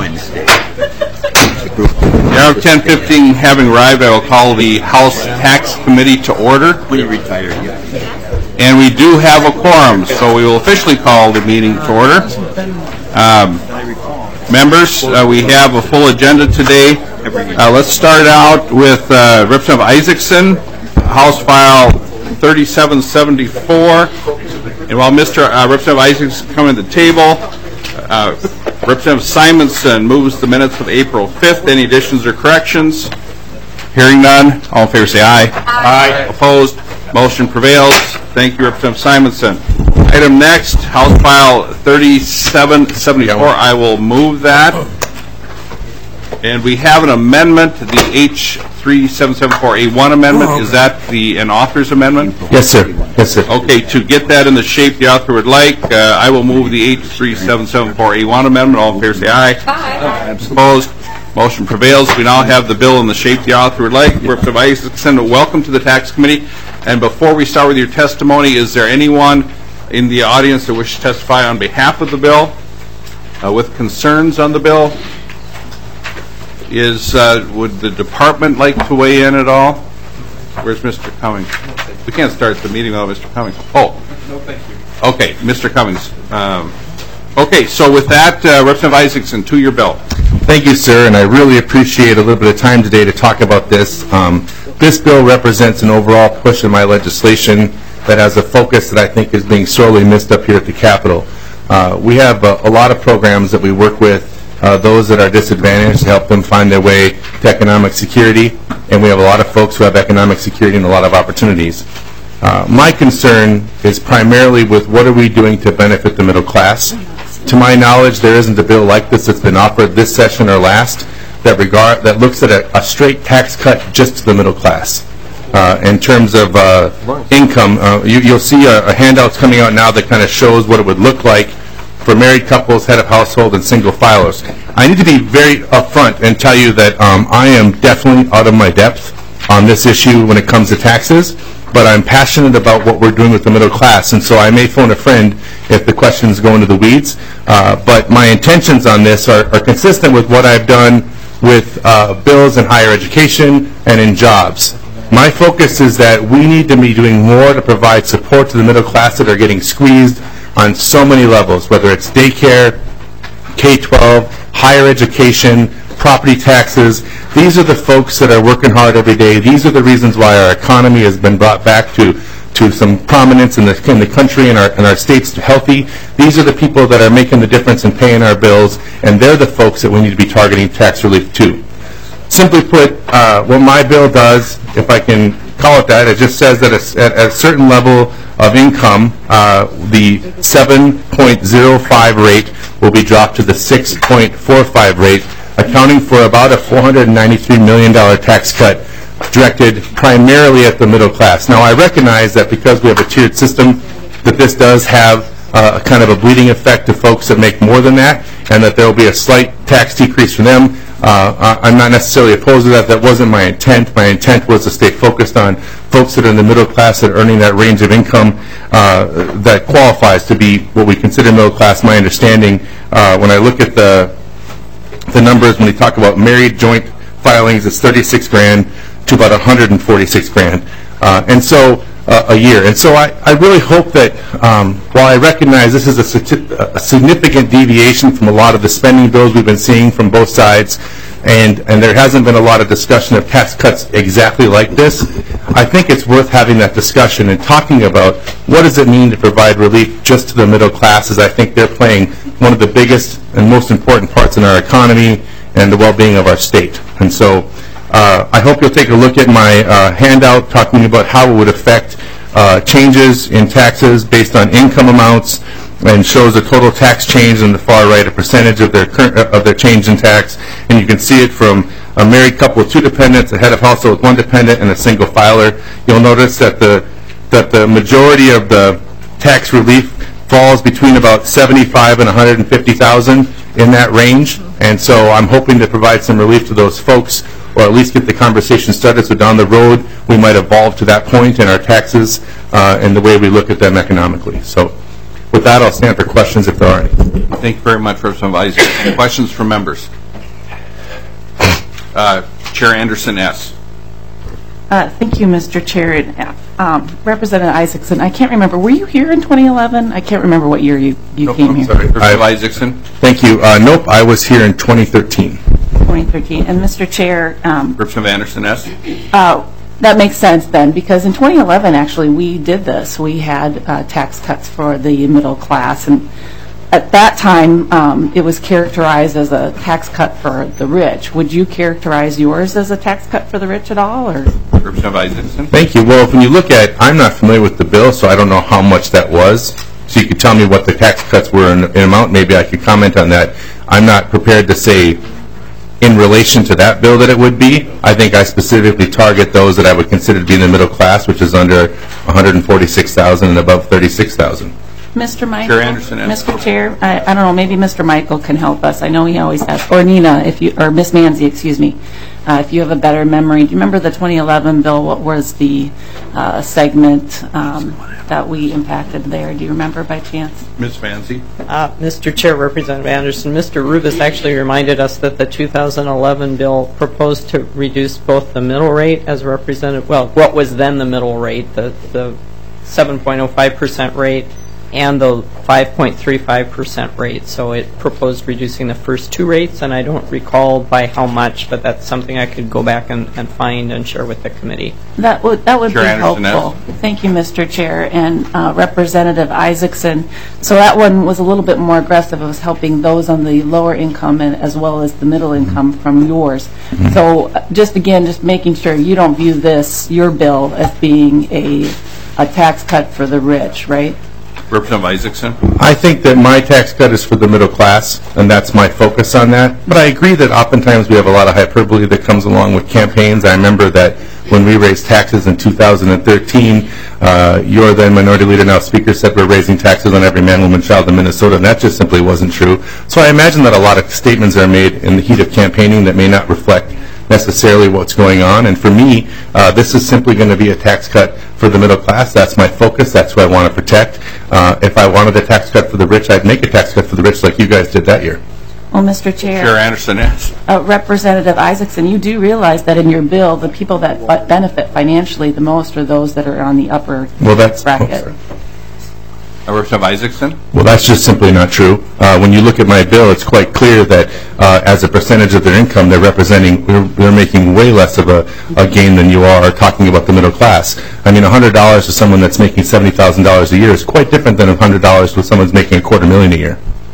The hour of 10:15 having arrived, I will call the House Tax Committee to order. When you retire, And we do have a quorum, so we will officially call the meeting to order. Members, we have a full agenda today. Let's start out with Representative Isaacson, House File 3774. And while Representative Isaacson is coming to the table, Representative Simonson moves the minutes of April 5th. Any additions or corrections? Hearing none, all in favor say aye. Aye. Opposed? Motion prevails. Thank you, Representative Simonson. Item next, House File 3774. I will move that. And we have an amendment, the H3774A1 amendment. Is that an author's amendment? Yes, sir. Yes, sir. Okay, to get that in the shape the author would like, I will move the H3774A1 amendment. All in favor say aye. Aye. Opposed? Motion prevails. We now have the bill in the shape the author would like. Representative Isaacson, welcome to the Tax Committee. And before we start with your testimony, is there anyone in the audience that wishes to testify on behalf of the bill with concerns on the bill? Would the department like to weigh in at all? Where's Mr. Cummings? We can't start the meeting without Mr. Cummings. Oh. No, thank you. Okay, Mr. Cummings. Okay, so with that, Representative Isaacson, to your bill. Thank you, sir, and I really appreciate a little bit of time today to talk about this. This bill represents an overall push in my legislation that has a focus that I think is being sorely missed up here at the Capitol. We have a lot of programs that we work with, those that are disadvantaged, to help them find their way to economic security, and we have a lot of folks who have economic security and a lot of opportunities. My concern is primarily with what are we doing to benefit the middle class. To my knowledge, there isn't a bill like this that's been offered this session or last that looks at a straight tax cut just to the middle class. In terms of income, you'll see a handout coming out now that kind of shows what it would look like for married couples, head of household, and single filers. I need to be very upfront and tell you that I am definitely out of my depth on this issue when it comes to taxes, but I'm passionate about what we're doing with the middle class, and so I may phone a friend if the questions go into the weeds. But my intentions on this are consistent with what I've done with bills in higher education and in jobs. My focus is that we need to be doing more to provide support to the middle class that are getting squeezed on so many levels, whether it's daycare, K-12, higher education, property taxes. These are the folks that are working hard every day. These are the reasons why our economy has been brought back to some prominence in the country and our states healthy. These are the people that are making the difference in paying our bills, and they're the folks that we need to be targeting tax relief to. Simply put, what my bill does, if I can call it that, it just says that at a certain level of income, the 7.05 rate will be dropped to the 6.45 rate, accounting for about a $493 million tax cut directed primarily at the middle class. Now, I recognize that because we have a tiered system, that this does have a kind of a bleeding effect to folks that make more than that, and that there will be a slight tax decrease for them. I'm not necessarily opposed to that. That wasn't my intent. My intent was to stay focused on folks that are in the middle class that are earning that range of income that qualifies to be what we consider middle class. My understanding, when I look at the numbers, when we talk about married joint filings, it's 36 grand to about 146 grand. And so a year. And so I really hope that while I recognize this is a significant deviation from a lot of the spending bills we've been seeing from both sides, and there hasn't been a lot of discussion of tax cuts exactly like this, I think it's worth having that discussion and talking about what does it mean to provide relief just to the middle class, as I think they're playing one of the biggest and most important parts in our economy and the well-being of our state. And so I hope you'll take a look at my handout talking about how it would affect changes in taxes based on income amounts, and shows a total tax change in the far right, a percentage of their change in tax. And you can see it from a married couple with 2 dependents, a head of household with 1 dependent, and a single filer. You'll notice that the majority of the tax relief falls between about $75,000 and $150,000 in that range. And so I'm hoping to provide some relief to those folks, or at least get the conversation started, so down the road we might evolve to that point in our taxes and the way we look at them economically. So With that, I'll stand for questions if there are any. Thank you very much, Representative Isaacson. Questions from members? Chair Anderson S. Thank you, Mr. Chair. Representative Isaacson, I can't remember. Were you here in 2011? I can't remember what year you Nope, came I'm here. sorry. Representative Isaacson. Thank you. Nope, I was here in 2013. 2013. And Mr. Chair, Representative Anderson S. that makes sense then, because in 2011, actually, we did this. We had tax cuts for the middle class, and at that time, it was characterized as a tax cut for the rich. Would you characterize yours as a tax cut for the rich at all, or? Representative Isaacson. Thank you. Well, when you look at, I'm not familiar with the bill, so I don't know how much that was. So you could tell me what the tax cuts were in amount. Maybe I could comment on that. I'm not prepared to say in relation to that bill that it would be. I think I specifically target those that I would consider to be in the middle class, which is under $146,000 and above $36,000. Mr. Michael? Chair Anderson, yes. Mr. Chair, I don't know, maybe Mr. Michael can help us. I know he always has, or Nina, or Miss Manzi, excuse me, if you have a better memory. Do you remember the 2011 bill? What was the segment that we impacted there? Do you remember by chance? Ms. Manzi. Mr. Chair, Representative Anderson, Mr. Rubis actually reminded us that the 2011 bill proposed to reduce both the middle rate as represented, well, what was then the middle rate, the 7.05% rate, and the 5.35% rate. So it proposed reducing the first two rates, and I don't recall by how much, but that's something I could go back and find and share with the committee. That would be Chair Anderson, helpful. Thank you, Mr. Chair, and Representative Isaacson. So that one was a little bit more aggressive. It was helping those on the lower income and as well as the middle income from yours. So just making sure you don't view your bill as being a tax cut for the rich, right? Representative Isaacson. I think that my tax cut is for the middle class, and that's my focus on that. But I agree that oftentimes we have a lot of hyperbole that comes along with campaigns. I remember that when we raised taxes in 2013, your then Minority Leader, now Speaker, said we're raising taxes on every man, woman, child in Minnesota, and that just simply wasn't true. So I imagine that a lot of statements are made in the heat of campaigning that may not reflect necessarily what's going on. And for me, this is simply going to be a tax cut for the middle class. That's my focus. That's what I want to protect. If I wanted a tax cut for the rich, I'd make a tax cut for the rich like you guys did that year. Well, Mr. Chair. Chair Anderson, yes. Representative Isaacson, you do realize that in your bill, the people that benefit financially the most are those that are on the upper bracket. Representative Isaacson. Well, that's just simply not true. When you look at my bill, it's quite clear that as a percentage of their income, they're making way less of a gain than you are talking about the middle class. I mean, $100 to someone that's making $70,000 a year is quite different than $100 to someone that's making $250,000 a year.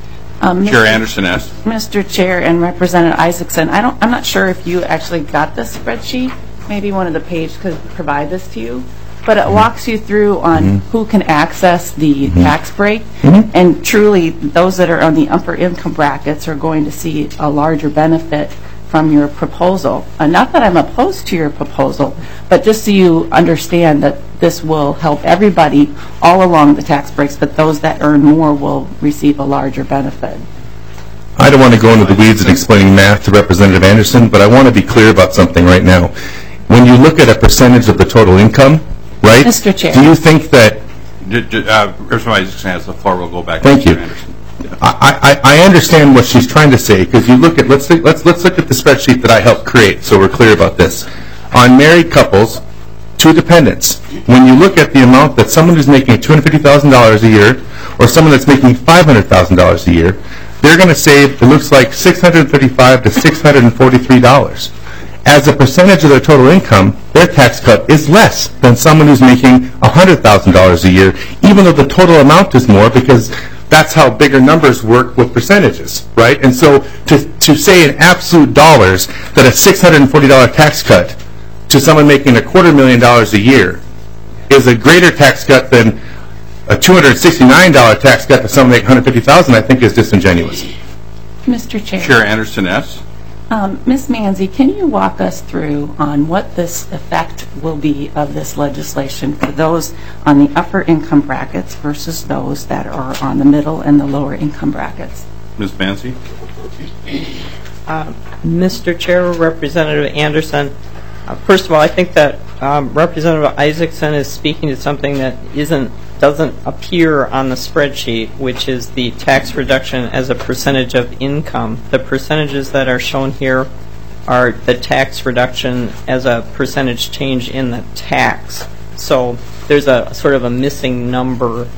Chair Anderson, yes. Mr. Chair and Representative Isaacson, I'm not sure if you actually got this spreadsheet. Maybe one of the pages could provide this to you. But it walks you through on who can access the tax break. And truly, those that are on the upper income brackets are going to see a larger benefit from your proposal. Not that I'm opposed to your proposal, but just so you understand that this will help everybody all along the tax breaks, but those that earn more will receive a larger benefit. I don't want to go into the weeds in explaining math to Representative Anderson, but I want to be clear about something right now. When you look at a percentage of the total income, right? Mr. Chair. Do you think that... Representative Isaacson has the floor. We'll go back Thank to you. Chair Anderson. I understand what she's trying to say, because you look at, let's look at the spreadsheet that I helped create so we're clear about this. On married couples, two dependents, when you look at the amount that someone who's making $250,000 a year or someone that's making $500,000 a year, they're going to save, it looks like, $635 to $643. As a percentage of their total income, their tax cut is less than someone who's making $100,000 a year, even though the total amount is more, because that's how bigger numbers work with percentages, right? And so to say in absolute dollars that a $640 tax cut to someone making $250,000 a year is a greater tax cut than a $269 tax cut to someone making $150,000, I think is disingenuous. Mr. Chair. Chair Anderson, yes. Ms. Manzi, can you walk us through on what this effect will be of this legislation for those on the upper income brackets versus those that are on the middle and the lower income brackets? Ms. Manzi. Mr. Chair, Representative Anderson, first of all, I think that Representative Isaacson is speaking to something that isn't doesn't appear on the spreadsheet, which is the tax reduction as a percentage of income. The percentages that are shown here are the tax reduction as a percentage change in the tax. So there's a sort of a missing number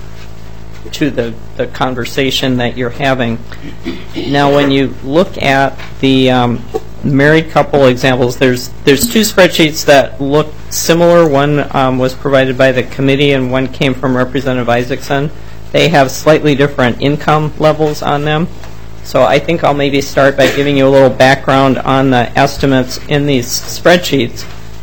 to the conversation that you're having. Now, when you look at the married couple examples, there's two spreadsheets that look similar. One was provided by the committee and one came from Representative Isaacson. They have slightly different income levels on them. So I think I'll maybe start by giving you a little background on the estimates in these spreadsheets.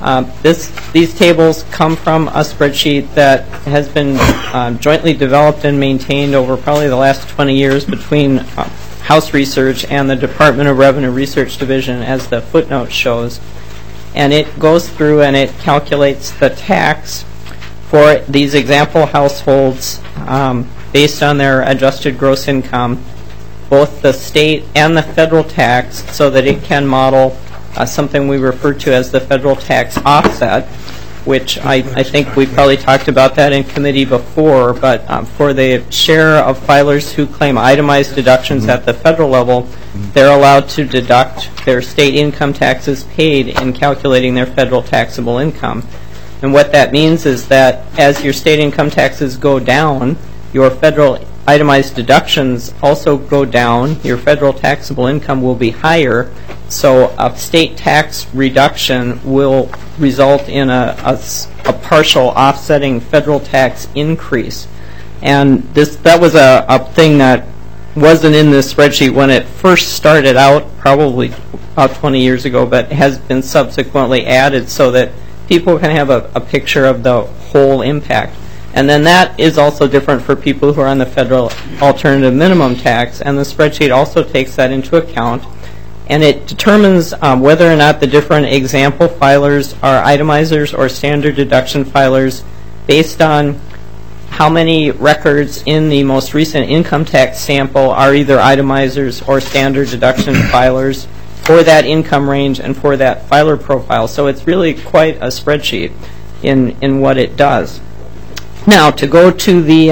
These tables come from a spreadsheet that has been jointly developed and maintained over probably the last 20 years between House Research and the Department of Revenue Research Division, as the footnote shows. And it goes through and it calculates the tax for these example households based on their adjusted gross income, both the state and the federal tax, so that it can model something we refer to as the federal tax offset, which I think we probably talked about that in committee before, but for the share of filers who claim itemized deductions at the federal level, they're allowed to deduct their state income taxes paid in calculating their federal taxable income. And what that means is that as your state income taxes go down, your federal itemized deductions also go down, your federal taxable income will be higher, so a state tax reduction will result in a partial offsetting federal tax increase. And that was a thing that wasn't in this spreadsheet when it first started out, probably about 20 years ago, but has been subsequently added so that people can have a picture of the whole impact. And then that is also different for people who are on the federal alternative minimum tax, and the spreadsheet also takes that into account. And it determines whether or not the different example filers are itemizers or standard deduction filers based on how many records in the most recent income tax sample are either itemizers or standard deduction filers for that income range and for that filer profile. So it's really quite a spreadsheet in what it does. Now, to go to the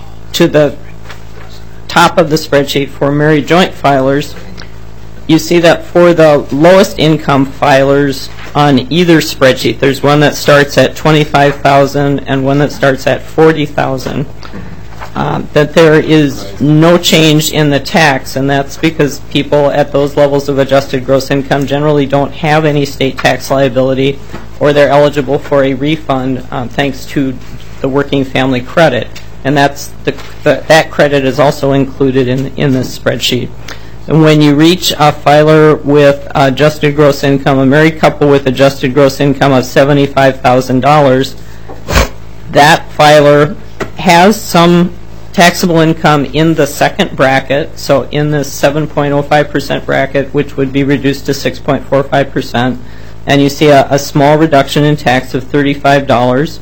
top of the spreadsheet for married joint filers, you see that for the lowest income filers on either spreadsheet, there's one that starts at $25,000 and one that starts at $40,000, that there is no change in the tax, and that's because people at those levels of adjusted gross income generally don't have any state tax liability, or they're eligible for a refund thanks to the working family credit, and that credit is also included in this spreadsheet. And when you reach a filer with adjusted gross income, a married couple with adjusted gross income of $75,000, that filer has some taxable income in the second bracket, so in the 7.05% bracket, which would be reduced to 6.45%, and you see a small reduction in tax of $35.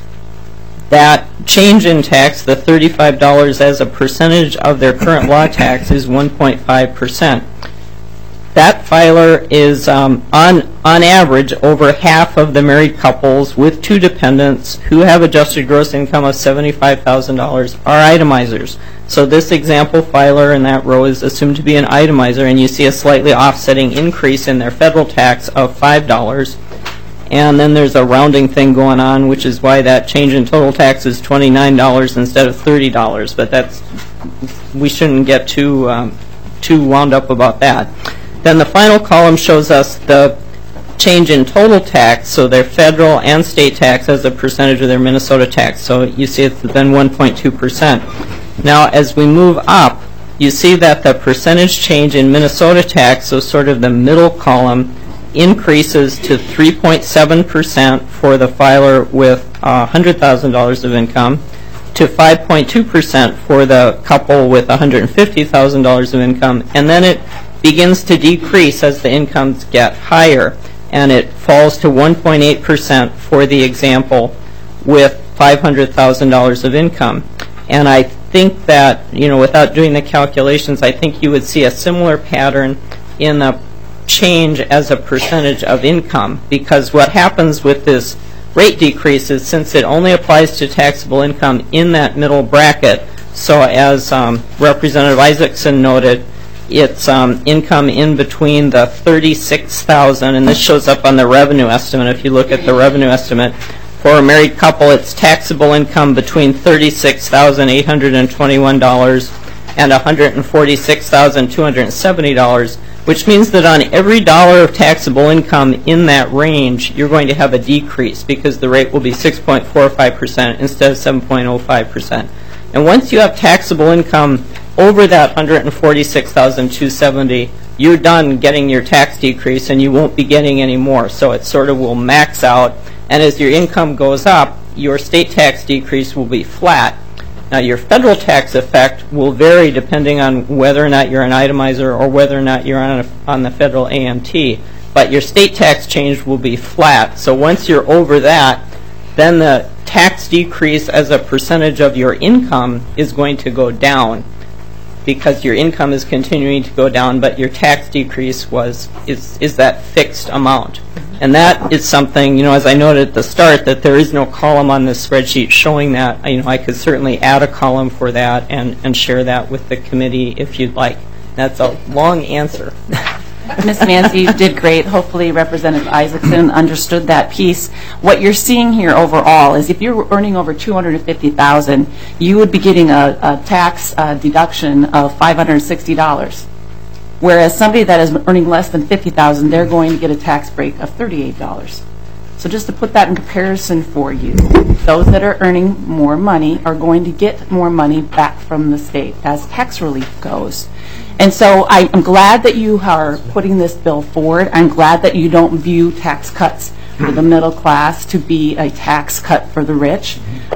That change in tax, the $35 as a percentage of their current law tax, is 1.5%. That filer is, on average, over half of the married couples with two dependents who have adjusted gross income of $75,000 are itemizers. So this example filer in that row is assumed to be an itemizer, and you see a slightly offsetting increase in their federal tax of $5. And then there's a rounding thing going on, which is why that change in total tax is $29 instead of $30. But we shouldn't get too wound up about that. Then the final column shows us the change in total tax, so their federal and state tax as a percentage of their Minnesota tax. So you see it's been 1.2%. Now, as we move up, you see that the percentage change in Minnesota tax, so sort of the middle column, increases to 3.7% for the filer with $100,000 of income, to 5.2% for the couple with $150,000 of income, and then it begins to decrease as the incomes get higher, and it falls to 1.8% for the example with $500,000 of income. And I think that, without doing the calculations, I think you would see a similar pattern in the change as a percentage of income, because what happens with this rate decreases since it only applies to taxable income in that middle bracket. So as Representative Isaacson noted, it's income in between the $36,000, and this shows up on the revenue estimate. If you look at the revenue estimate, for a married couple, it's taxable income between $36,821 and $146,270, which means that on every dollar of taxable income in that range, you're going to have a decrease because the rate will be 6.45% instead of 7.05%. And once you have taxable income over that $146,270, you're done getting your tax decrease and you won't be getting any more. So it sort of will max out. And as your income goes up, your state tax decrease will be flat. Now, your federal tax effect will vary depending on whether or not you're an itemizer or whether or not you're on the federal AMT. But your state tax change will be flat. So once you're over that, then the tax decrease as a percentage of your income is going to go down because your income is continuing to go down, but your tax decrease is that fixed amount. And that is something, as I noted at the start, that there is no column on this spreadsheet showing that. I could certainly add a column for that and share that with the committee if you'd like. That's a long answer. Ms. Nancy, you did great. Hopefully Representative Isaacson understood that piece. What you're seeing here overall is if you're earning over $250,000, you would be getting a tax deduction of $560. Whereas somebody that is earning less than $50,000, they're going to get a tax break of $38. So just to put that in comparison for you, those that are earning more money are going to get more money back from the state as tax relief goes. And so I'm glad that you are putting this bill forward. I'm glad that you don't view tax cuts for the middle class to be a tax cut for the rich.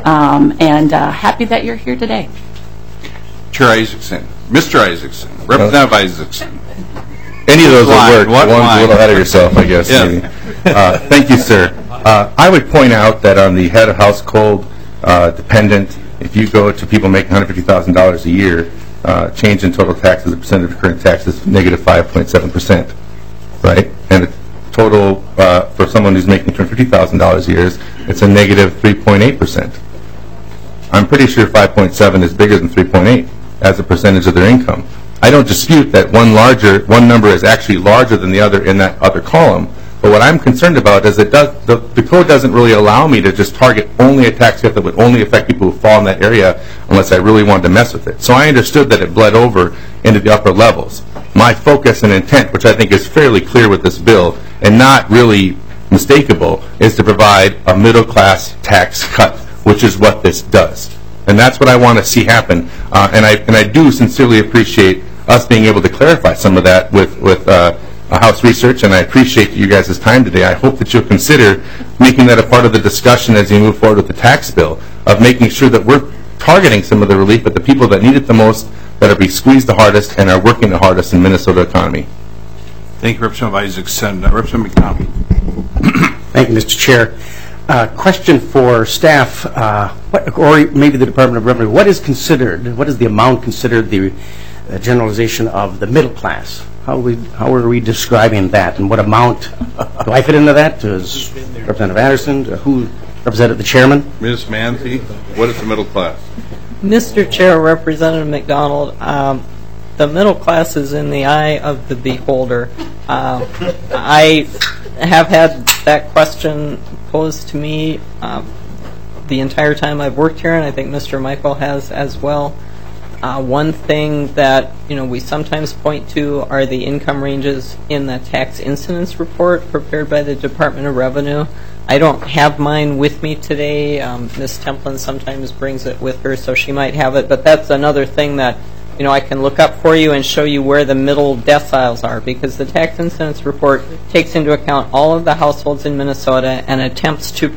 And happy that you're here today. Chair Isaacson, Mr. Isaacson, Representative Isaacson. Any of those will work. What One's line? a little ahead of yourself, I guess. Yes. Thank you, sir. I would point out that on the head of household dependent, if you go to people making $150,000 a year, change in total tax as a percentage of current tax is negative 5.7%, right? And the total for someone who's making $250,000 a year, it's a negative 3.8%. I'm pretty sure 5.7 is bigger than 3.8 as a percentage of their income. I don't dispute that one number is actually larger than the other in that other column. But what I'm concerned about is the code doesn't really allow me to just target only a tax cut that would only affect people who fall in that area unless I really wanted to mess with it. So I understood that it bled over into the upper levels. My focus and intent, which I think is fairly clear with this bill and not really mistakable, is to provide a middle-class tax cut, which is what this does. And that's what I want to see happen. And I do sincerely appreciate us being able to clarify some of that with House Research, and I appreciate you guys' time today. I hope that you'll consider making that a part of the discussion as you move forward with the tax bill, of making sure that we're targeting some of the relief at the people that need it the most, that are being squeezed the hardest, and are working the hardest in Minnesota economy. Thank you, Representative Isaacson. Representative McDonald. Thank you, Mr. Chair. Question for staff, or maybe the Department of Revenue. What is the amount considered the generalization of the middle class? How are we describing that, and what amount? Do I fit into that? Does Representative Anderson? Who represented the chairman? Ms. Manzi, what is the middle class? Mr. Chair, Representative McDonald, the middle class is in the eye of the beholder. I have had that question posed to me the entire time I've worked here, and I think Mr. Michael has as well. One thing that we sometimes point to are the income ranges in the tax incidence report prepared by the Department of Revenue. I don't have mine with me today. Ms. Templin sometimes brings it with her, so she might have it. But that's another thing that I can look up for you and show you where the middle deciles are, because the tax incidence report takes into account all of the households in Minnesota and attempts to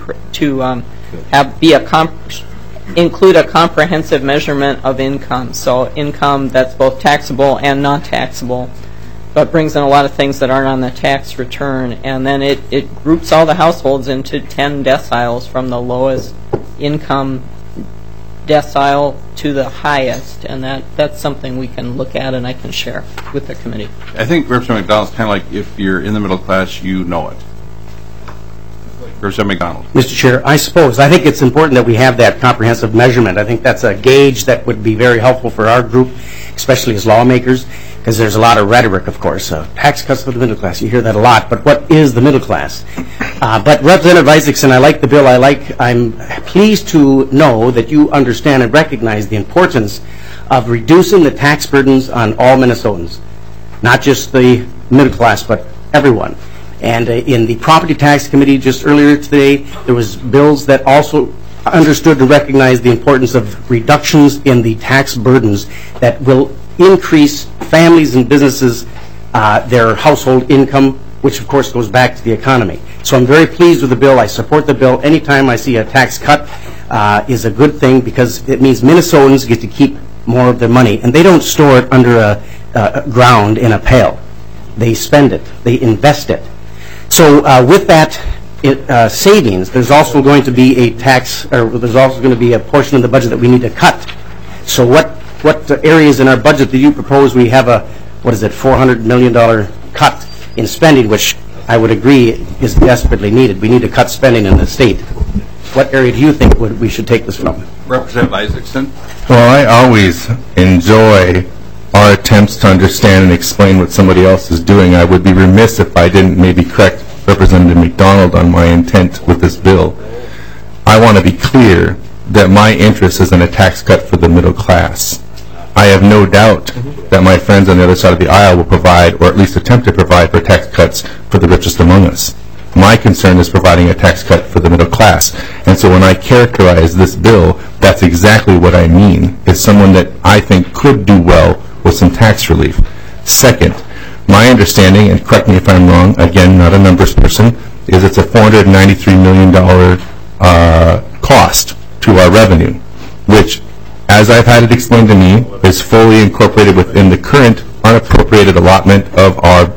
include a comprehensive measurement of income. So income that's both taxable and non-taxable, but brings in a lot of things that aren't on the tax return. And then it groups all the households into 10 deciles from the lowest income decile to the highest. And that's something we can look at and I can share with the committee. I think Representative McDonald's kind of like if you're in the middle class, you know it. Representative McDonald. Mr. Chair, I think it's important that we have that comprehensive measurement. I think that's a gauge that would be very helpful for our group, especially as lawmakers, because there's a lot of rhetoric, of course. Tax cuts for the middle class, you hear that a lot, but what is the middle class? But Representative Isaacson, I like the bill. I'm pleased to know that you understand and recognize the importance of reducing the tax burdens on all Minnesotans, not just the middle class, but everyone. And in the Property Tax Committee just earlier today, there was bills that also understood and recognized the importance of reductions in the tax burdens that will increase families and businesses, their household income, which of course goes back to the economy. So I'm very pleased with the bill. I support the bill. Anytime I see a tax cut is a good thing, because it means Minnesotans get to keep more of their money, and they don't store it under a ground in a pail. They spend it. They invest it. So with that savings, there's also going to be a there's also going to be a portion of the budget that we need to cut. So what areas in our budget do you propose we have a, $400 million cut in spending, which I would agree is desperately needed. We need to cut spending in the state. What area do you think we should take this from? Representative Isaacson. Well, I always enjoy our attempts to understand and explain what somebody else is doing. I would be remiss if I didn't maybe correct Representative McDonald on my intent with this bill. I want to be clear that my interest is in a tax cut for the middle class. I have no doubt that my friends on the other side of the aisle will provide, or at least attempt to provide, for tax cuts for the richest among us. My concern is providing a tax cut for the middle class. And so when I characterize this bill, that's exactly what I mean, is someone that I think could do well with some tax relief. Second, my understanding, and correct me if I'm wrong, again, not a numbers person, is it's a $493 million cost to our revenue, which, as I've had it explained to me, is fully incorporated within the current unappropriated allotment of our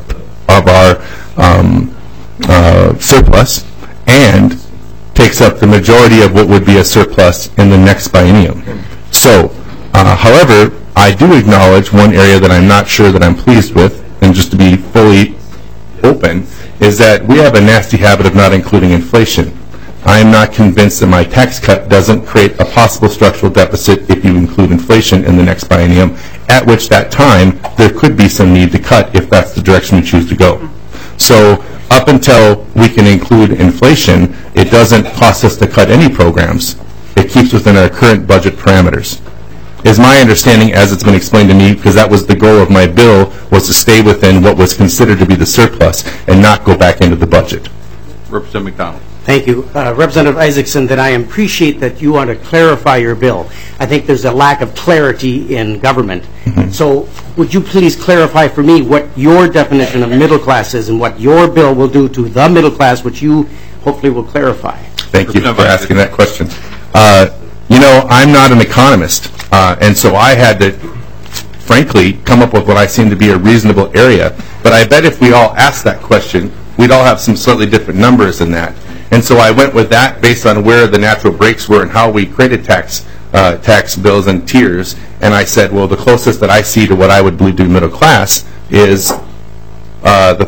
surplus, and takes up the majority of what would be a surplus in the next biennium. So, however, I do acknowledge one area that I'm not sure that I'm pleased with, and just to be fully open, is that we have a nasty habit of not including inflation. I am not convinced that my tax cut doesn't create a possible structural deficit if you include inflation in the next biennium, at which that time there could be some need to cut if that's the direction we choose to go. So up until we can include inflation, it doesn't cost us to cut any programs. It keeps within our current budget parameters. Is my understanding, as it's been explained to me, because that was the goal of my bill, was to stay within what was considered to be the surplus and not go back into the budget. Representative McDonald. Thank you. Representative Isaacson, that I appreciate that you want to clarify your bill. I think there's a lack of clarity in government. So would you please clarify for me what your definition of middle class is and what your bill will do to the middle class, which you hopefully will clarify? Thank you for asking that question. You know, I'm not an economist, and so I had to, frankly, come up with what I seem to be a reasonable area. But I bet if we all asked that question, we'd all have some slightly different numbers in that. And so I went with that based on where the natural breaks were and how we created tax bills and tiers. And I said, well, the closest that I see to what I would believe to be middle class is the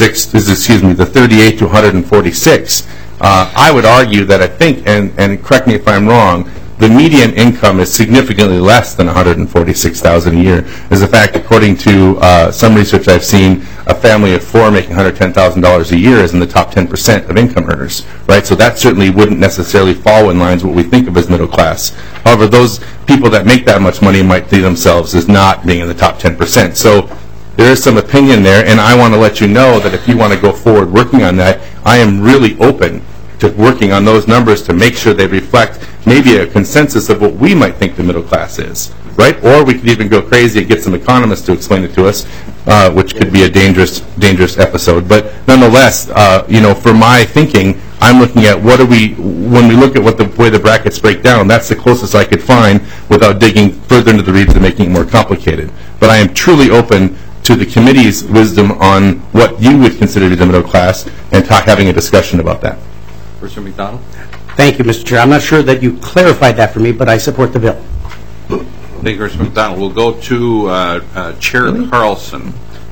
38 to 146. I would argue that I think, and correct me if I'm wrong, the median income is significantly less than $146,000 a year. As a fact, according to some research I've seen, a family of four making $110,000 a year is in the top 10% of income earners, right? So that certainly wouldn't necessarily fall in lines with what we think of as middle class. However, those people that make that much money might see themselves as not being in the top 10%. So there is some opinion there, and I want to let you know that if you want to go forward working on that, I am really open to working on those numbers to make sure they reflect maybe a consensus of what we might think the middle class is, right? Or we could even go crazy and get some economists to explain it to us, which could be a dangerous episode. But nonetheless, you know, for my thinking, I'm looking at when we look at what the way the brackets break down, that's the closest I could find without digging further into the weeds and making it more complicated. But I am truly open to the committee's wisdom on what you would consider to be the middle class and having a discussion about that. Representative McDonald. Thank you, Mr. Chair. I'm not sure that you clarified that for me, but I support the bill. Thank you, Representative McDonald. We'll go to Chair Carlson.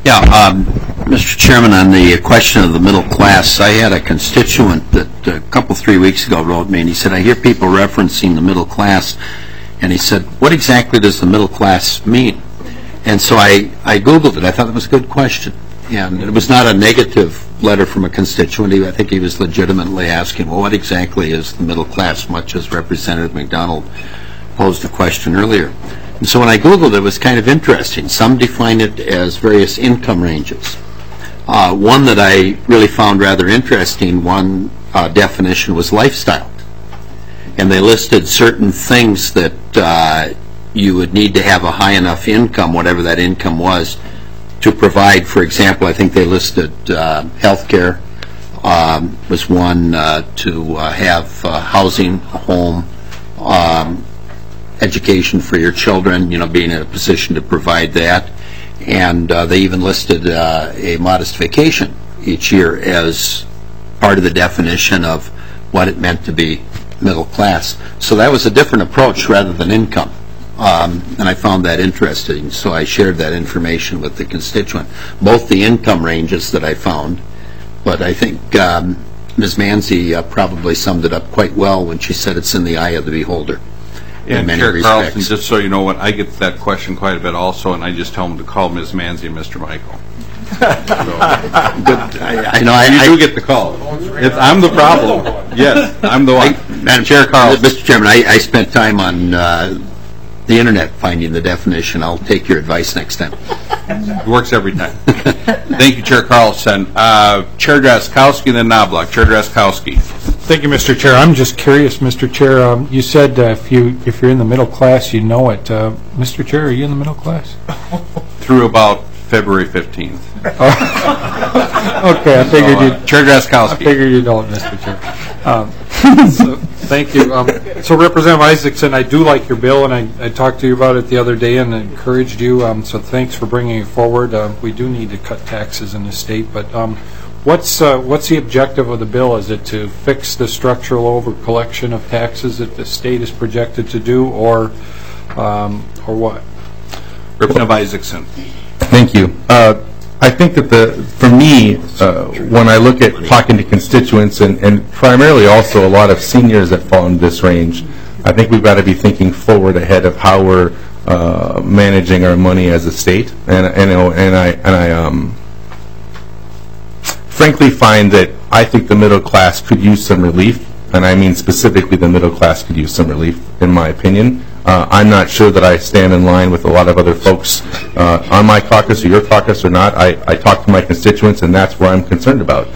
Yeah, Mr. Chairman, on the question of the middle class, I had a constituent that a couple, 3 weeks ago wrote me, and he said, I hear people referencing the middle class, and he said, what exactly does the middle class mean? And so I Googled it. I thought it was a good question. And it was not a negative letter from a constituent. I think he was legitimately asking, well, what exactly is the middle class, much as Representative McDonald posed the question earlier. And so when I Googled it, it was kind of interesting. Some define it as various income ranges. One that I really found rather interesting, one definition was lifestyle. And they listed certain things that you would need to have a high enough income, whatever that income was, to provide. For example, I think they listed health care was one, to have housing, a home, education for your children, being in a position to provide that. And they even listed a modest vacation each year as part of the definition of what it meant to be middle class. So that was a different approach rather than income. And I found that interesting, so I shared that information with the constituent. Both the income ranges that I found, but I think Ms. Manzi probably summed it up quite well when she said it's in the eye of the beholder. And Chair Carlson, just so you know, I get that question quite a bit also, and I just tell them to call Ms. Manzi and Mr. Michael. You do get the call. I'm the problem. Yes, I'm the one. Madam Chair, Mr. Chairman, I spent time on the internet finding the definition. I'll take your advice next time. It works every time. Thank you, Chair Carlson. Chair Drazkowski, then Knobloch. Chair Drazkowski. Thank you, Mr. Chair. I'm just curious, Mr. Chair. You said if you're in the middle class, you know it. Mr. Chair, are you in the middle class? Through about February 15th. Okay, I figured you. Chair Drazkowski. I figured you don't, Mr. Chair. So, thank you. So, Representative Isaacson, I do like your bill, and I talked to you about it the other day and encouraged you. So, thanks for bringing it forward. We do need to cut taxes in the state, but what's the objective of the bill? Is it to fix the structural over-collection of taxes that the state is projected to do, or what? Representative Isaacson. Thank you. I think that for me, when I look at talking to constituents and primarily also a lot of seniors that fall in this range, I think we've got to be thinking forward ahead of how we're managing our money as a state. And I frankly find that I think the middle class could use some relief, and I mean specifically the middle class could use some relief, in my opinion. I'm not sure that I stand in line with a lot of other folks on my caucus or your caucus or not. I talk to my constituents, and that's where I'm concerned about.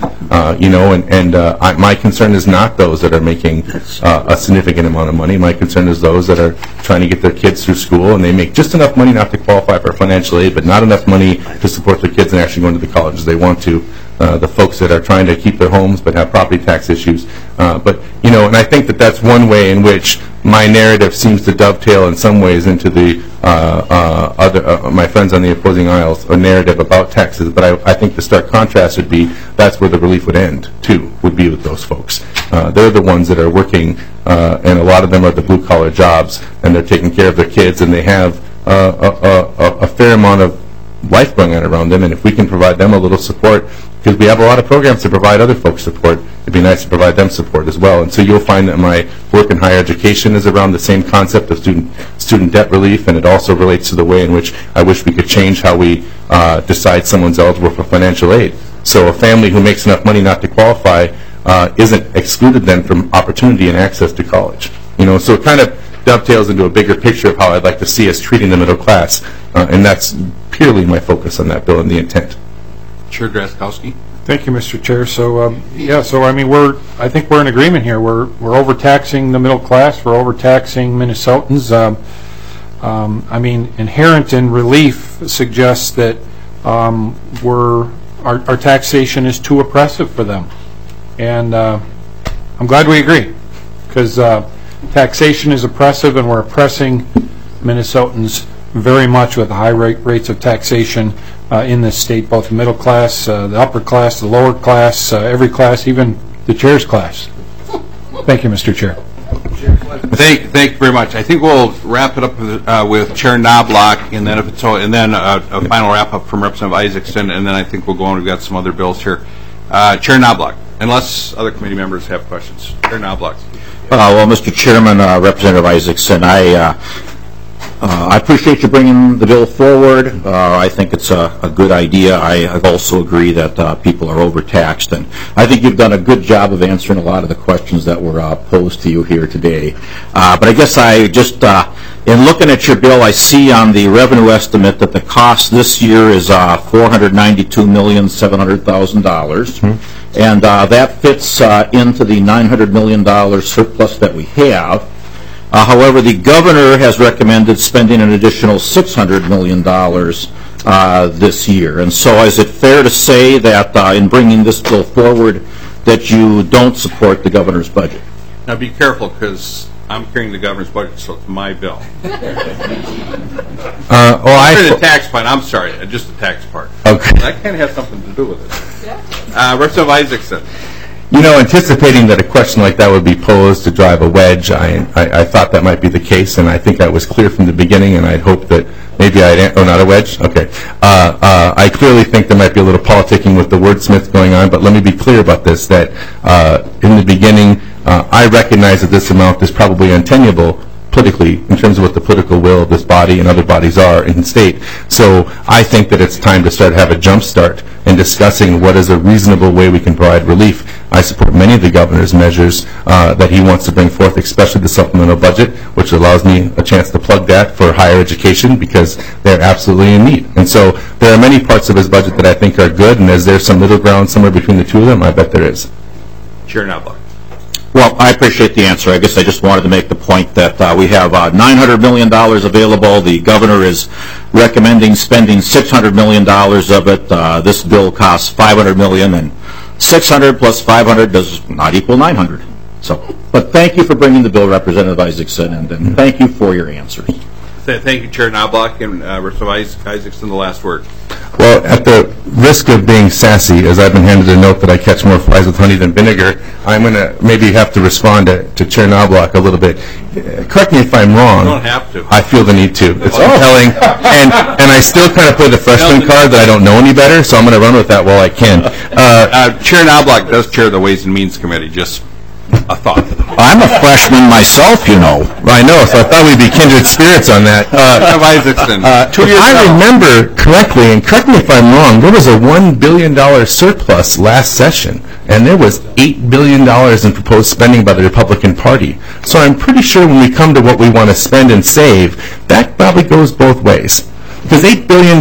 My concern is not those that are making a significant amount of money. My concern is those that are trying to get their kids through school, and they make just enough money not to qualify for financial aid, but not enough money to support their kids and actually going to the colleges they want to. The folks that are trying to keep their homes but have property tax issues. And I think that that's one way in which my narrative seems to dovetail in some ways into the my friends on the opposing aisles, a narrative about taxes. But I think the stark contrast would be that's where the relief would end, too, would be with those folks. They're the ones that are working, and a lot of them are the blue-collar jobs, and they're taking care of their kids, and they have a fair amount of life going on around them, and if we can provide them a little support, because we have a lot of programs to provide other folks support, it'd be nice to provide them support as well. And so you'll find that my work in higher education is around the same concept of student debt relief, and it also relates to the way in which I wish we could change how we decide someone's eligible for financial aid. So a family who makes enough money not to qualify isn't excluded then from opportunity and access to college. So it kind of dovetails into a bigger picture of how I'd like to see us treating the middle class, and that's purely my focus on that bill and the intent. Chair Drazkowski. Thank you, Mr. Chair. So, I think we're in agreement here. We're overtaxing the middle class. We're overtaxing Minnesotans. Inherent in relief suggests that our taxation is too oppressive for them, and I'm glad we agree, because taxation is oppressive, and we're oppressing Minnesotans very much with the high rates of taxation in this state, both the middle class, the upper class, the lower class, every class, even the chair's class. Thank you, Mr. Chair. Thank you very much. I think we'll wrap it up with Chair Knobloch, and then if it's and then a final wrap up from Representative Isaacson, and then I think we'll go on. We've got some other bills here. Chair Knobloch, unless other committee members have questions. Chair Knobloch. Well, Mr. Chairman, Representative Isaacson, I appreciate you bringing the bill forward. I think it's a good idea. I also agree that people are overtaxed, and I think you've done a good job of answering a lot of the questions that were posed to you here today. But I guess I just, in looking at your bill, I see on the revenue estimate that the cost this year is $492,700,000, and that fits into the $900 million surplus that we have. However, the governor has recommended spending an additional $600 million this year. And so is it fair to say that in bringing this bill forward that you don't support the governor's budget? Now be careful, because I'm carrying the governor's budget, so it's my bill. The tax part, I'm sorry, just the tax part. Okay. That can have something to do with it. Representative Isaacson. You know, anticipating that a question like that would be posed to drive a wedge, I thought that might be the case, and I think I was clear from the beginning, and I'd hoped that maybe not a wedge? Okay. I clearly think there might be a little politicking with the wordsmith going on, but let me be clear about this, that in the beginning, I recognize that this amount is probably untenable politically in terms of what the political will of this body and other bodies are in the state. So I think that it's time to start have a jump start in discussing what is a reasonable way we can provide relief. I support many of the governor's measures that he wants to bring forth, especially the supplemental budget, which allows me a chance to plug that for higher education because they're absolutely in need. And so there are many parts of his budget that I think are good, and is there some middle ground somewhere between the two of them? I bet there is. Chair Knobloch. Well, I appreciate the answer. I guess I just wanted to make the point that we have $900 million available. The governor is recommending spending $600 million of it. This bill costs $500 million, and 600 plus 500 does not equal 900. So, but thank you for bringing the bill, Representative Isaacson, and thank you for your answers. Thank you, Chair Knobloch, and Representative Isaacson, the last word. Well, at the risk of being sassy, as I've been handed a note that I catch more flies with honey than vinegar, I'm going to maybe have to respond to Chair Knobloch a little bit. Correct me if I'm wrong. You don't have to. I feel the need to. It's compelling. And I still kind of play the freshman card that I don't know any better, so I'm going to run with that while I can. Chair Knobloch does chair the Ways and Means Committee, just a thought. I'm a freshman myself, you know. I know, so I thought we'd be kindred spirits on that. Isaacson. If I remember correctly, and correct me if I'm wrong, there was a $1 billion surplus last session, and there was $8 billion in proposed spending by the Republican Party. So I'm pretty sure when we come to what we want to spend and save, that probably goes both ways. Because $8 billion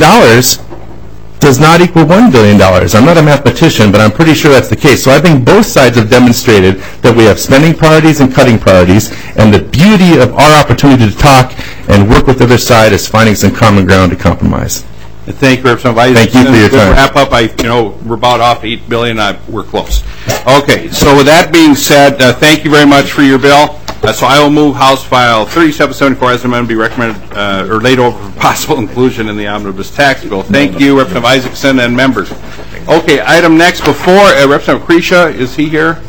does not equal $1 billion. I'm not a mathematician, but I'm pretty sure that's the case. So I think both sides have demonstrated that we have spending priorities and cutting priorities, and the beauty of our opportunity to talk and work with the other side is finding some common ground to compromise. Thank you, Representative Isaacson. Thank you for your time. To wrap up, we're about off $8 billion. We're close. Okay, so with that being said, thank you very much for your bill. So I will move House File 3774 as amended be recommended or laid over for possible inclusion in the omnibus tax bill. Thank you, Representative Isaacson and members. Okay, item next before Representative Kresha, is he here?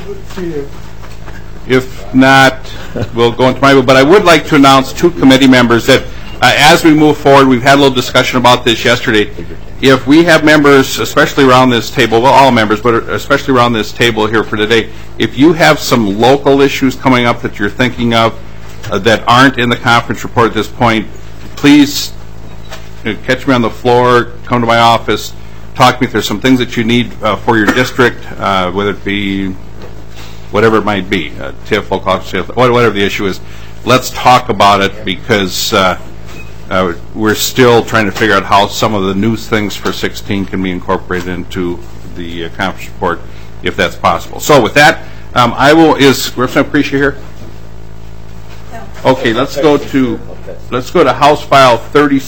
If not, we'll go into my bill. But I would like to announce two committee members that as we move forward, we've had a little discussion about this yesterday. If we have members, especially around this table, well, all members, but especially around this table here for today, if you have some local issues coming up that you're thinking of that aren't in the conference report at this point, please catch me on the floor, come to my office, talk to me if there's some things that you need for your district, whether it be whatever it might be, TIF, local office, TIF, whatever the issue is. Let's talk about it because we're still trying to figure out how some of the new things for 16 can be incorporated into the conference report, if that's possible. So with that, is Representative Kresha here? Okay, let's go to House File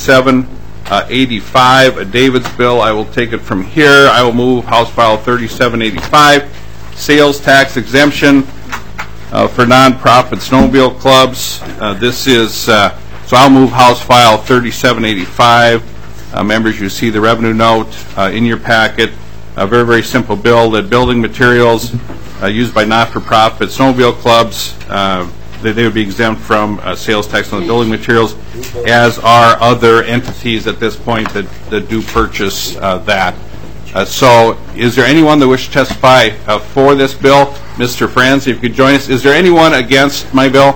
3785, a David's bill. I will take it from here. I will move House File 3785, sales tax exemption for nonprofit snowmobile clubs. So I'll move House File 3785. Members, you see the revenue note in your packet. A very, very simple bill that building materials used by not-for-profit snowmobile clubs that they would be exempt from sales tax on the building materials, as are other entities at this point that do purchase that. So is there anyone that wishes to testify for this bill? Mr. Franz, if you could join us. Is there anyone against my bill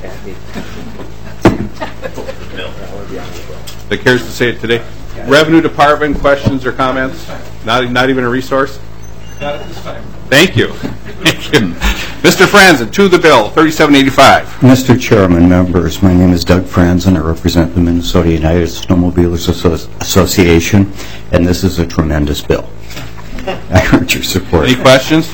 that cares to say it today? Revenue Department, questions or comments? Not even a resource? Not at this time. Thank you. Mr. Franzen, to the bill, 3785. Mr. Chairman, members, my name is Doug Franzen. I represent the Minnesota United Snowmobilers Association, and this is a tremendous bill. I urge your support. Any questions?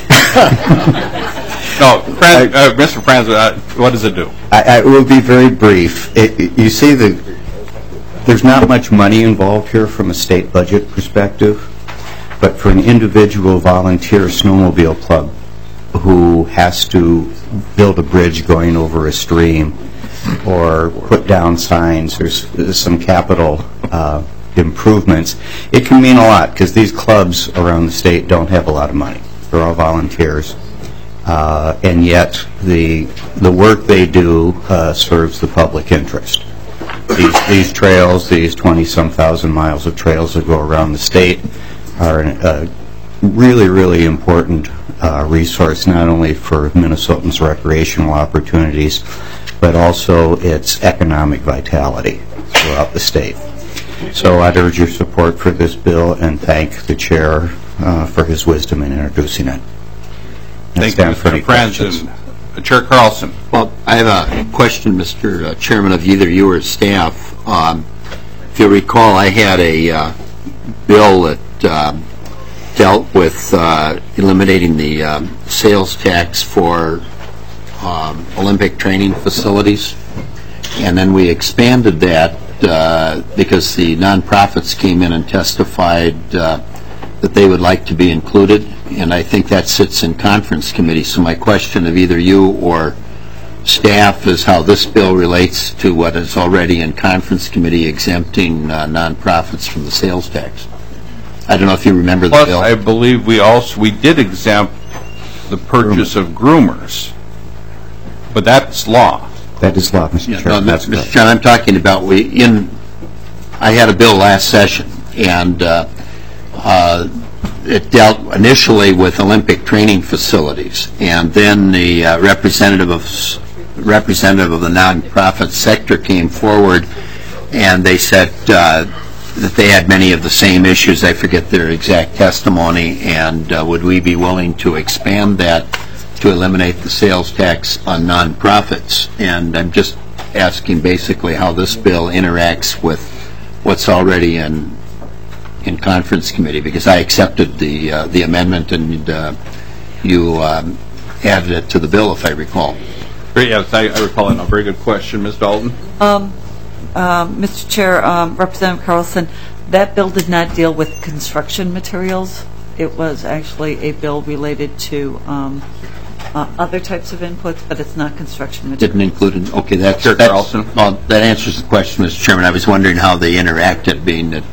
No, Mr. Franzen, what does it do? I will be very brief. You see, there's not much money involved here from a state budget perspective, but for an individual volunteer snowmobile club who has to build a bridge going over a stream or put down signs, there's some capital improvements, it can mean a lot because these clubs around the state don't have a lot of money. They're all volunteers. And yet the work they do serves the public interest. These trails, these 20-some thousand miles of trails that go around the state are a really, really important resource, not only for Minnesotans' recreational opportunities, but also its economic vitality throughout the state. So I'd urge your support for this bill and thank the chair for his wisdom in introducing it. Thank you, Mr. Franzen. Chair Carlson. Well, I have a question, Mr. Chairman, of either you or staff. If you recall, I had a bill that dealt with eliminating the sales tax for Olympic training facilities, and then we expanded that because the nonprofits came in and testified that they would like to be included, and I think that sits in conference committee. So my question of either you or staff is how this bill relates to what is already in conference committee exempting nonprofits from the sales tax. I don't know if you remember the bill. I believe we did exempt the purchase of groomers, but that's law. That is law, Mr. Chairman. No, Mr. Chairman, I'm talking about I had a bill last session, and it dealt initially with Olympic training facilities, and then the representative of the nonprofit sector came forward, and they said that they had many of the same issues. I forget their exact testimony, and would we be willing to expand that to eliminate the sales tax on nonprofits? And I'm just asking basically how this bill interacts with what's already in conference committee, because I accepted the amendment and you added it to the bill, if I recall. Yes, I recall it. A very good question. Ms. Dalton? Mr. Chair, Representative Carlson, that bill did not deal with construction materials. It was actually a bill related to other types of inputs, but it's not construction materials. Didn't include it. Okay, that's Carlson. Well, that answers the question, Mr. Chairman. I was wondering how they interacted, being that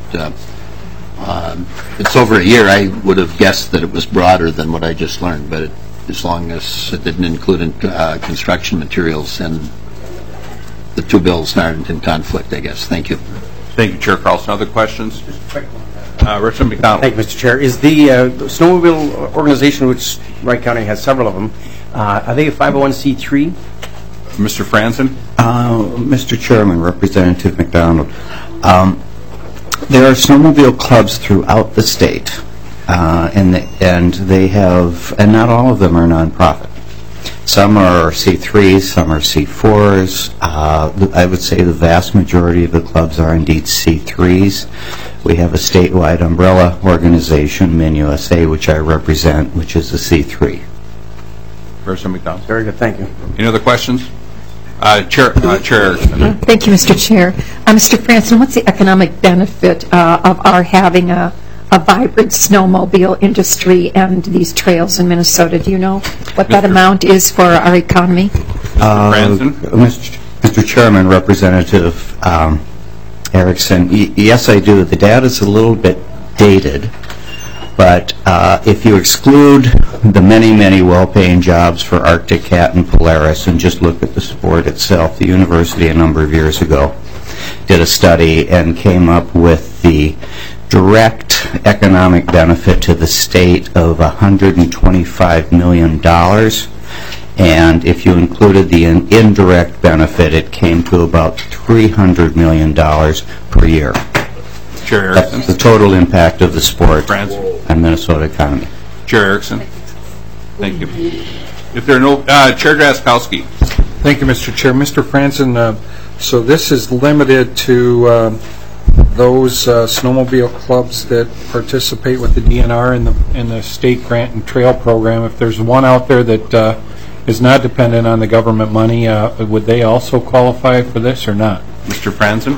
it's over a year. I would have guessed that it was broader than what I just learned, but as long as it didn't include construction materials, and the two bills aren't in conflict, I guess. Thank you. Thank you, Chair Carlson. Other questions? Richard McDonald. Thank you, Mr. Chair. Is the snowmobile organization, which Wright County has several of them, are they a 501c3? Mr. Franzen? Mr. Chairman, Representative McDonald, there are snowmobile clubs throughout the state, and they have, and not all of them are nonprofit. Some are C3s, some are C4s. I would say the vast majority of the clubs are indeed C3s. We have a statewide umbrella organization, MinUSA, which I represent, which is a C3. Person McDonald. Very good, thank you. Any other questions? Chair. Thank you, Mr. Chair. Mr. Franson, what's the economic benefit of our having a vibrant snowmobile industry and these trails in Minnesota? Do you know what that amount is for our economy? Mr. Chairman, Representative Erickson, yes, I do. The data is a little bit dated, but if you exclude the many, many well-paying jobs for Arctic Cat and Polaris and just look at the sport itself, the university a number of years ago did a study and came up with the direct economic benefit to the state of $125 million. And if you included the indirect benefit, it came to about $300 million per year. Chair That's Erickson. the total impact of the sport Franson. on Minnesota economy. Chair Erickson. Thank you. If there are no, Chair Jaskowski. Thank you, Mr. Chair. Mr. Franson, so this is limited to those snowmobile clubs that participate with the DNR in the state grant and trail program. If there's one out there that is not dependent on the government money, would they also qualify for this or not? Mr. Franson.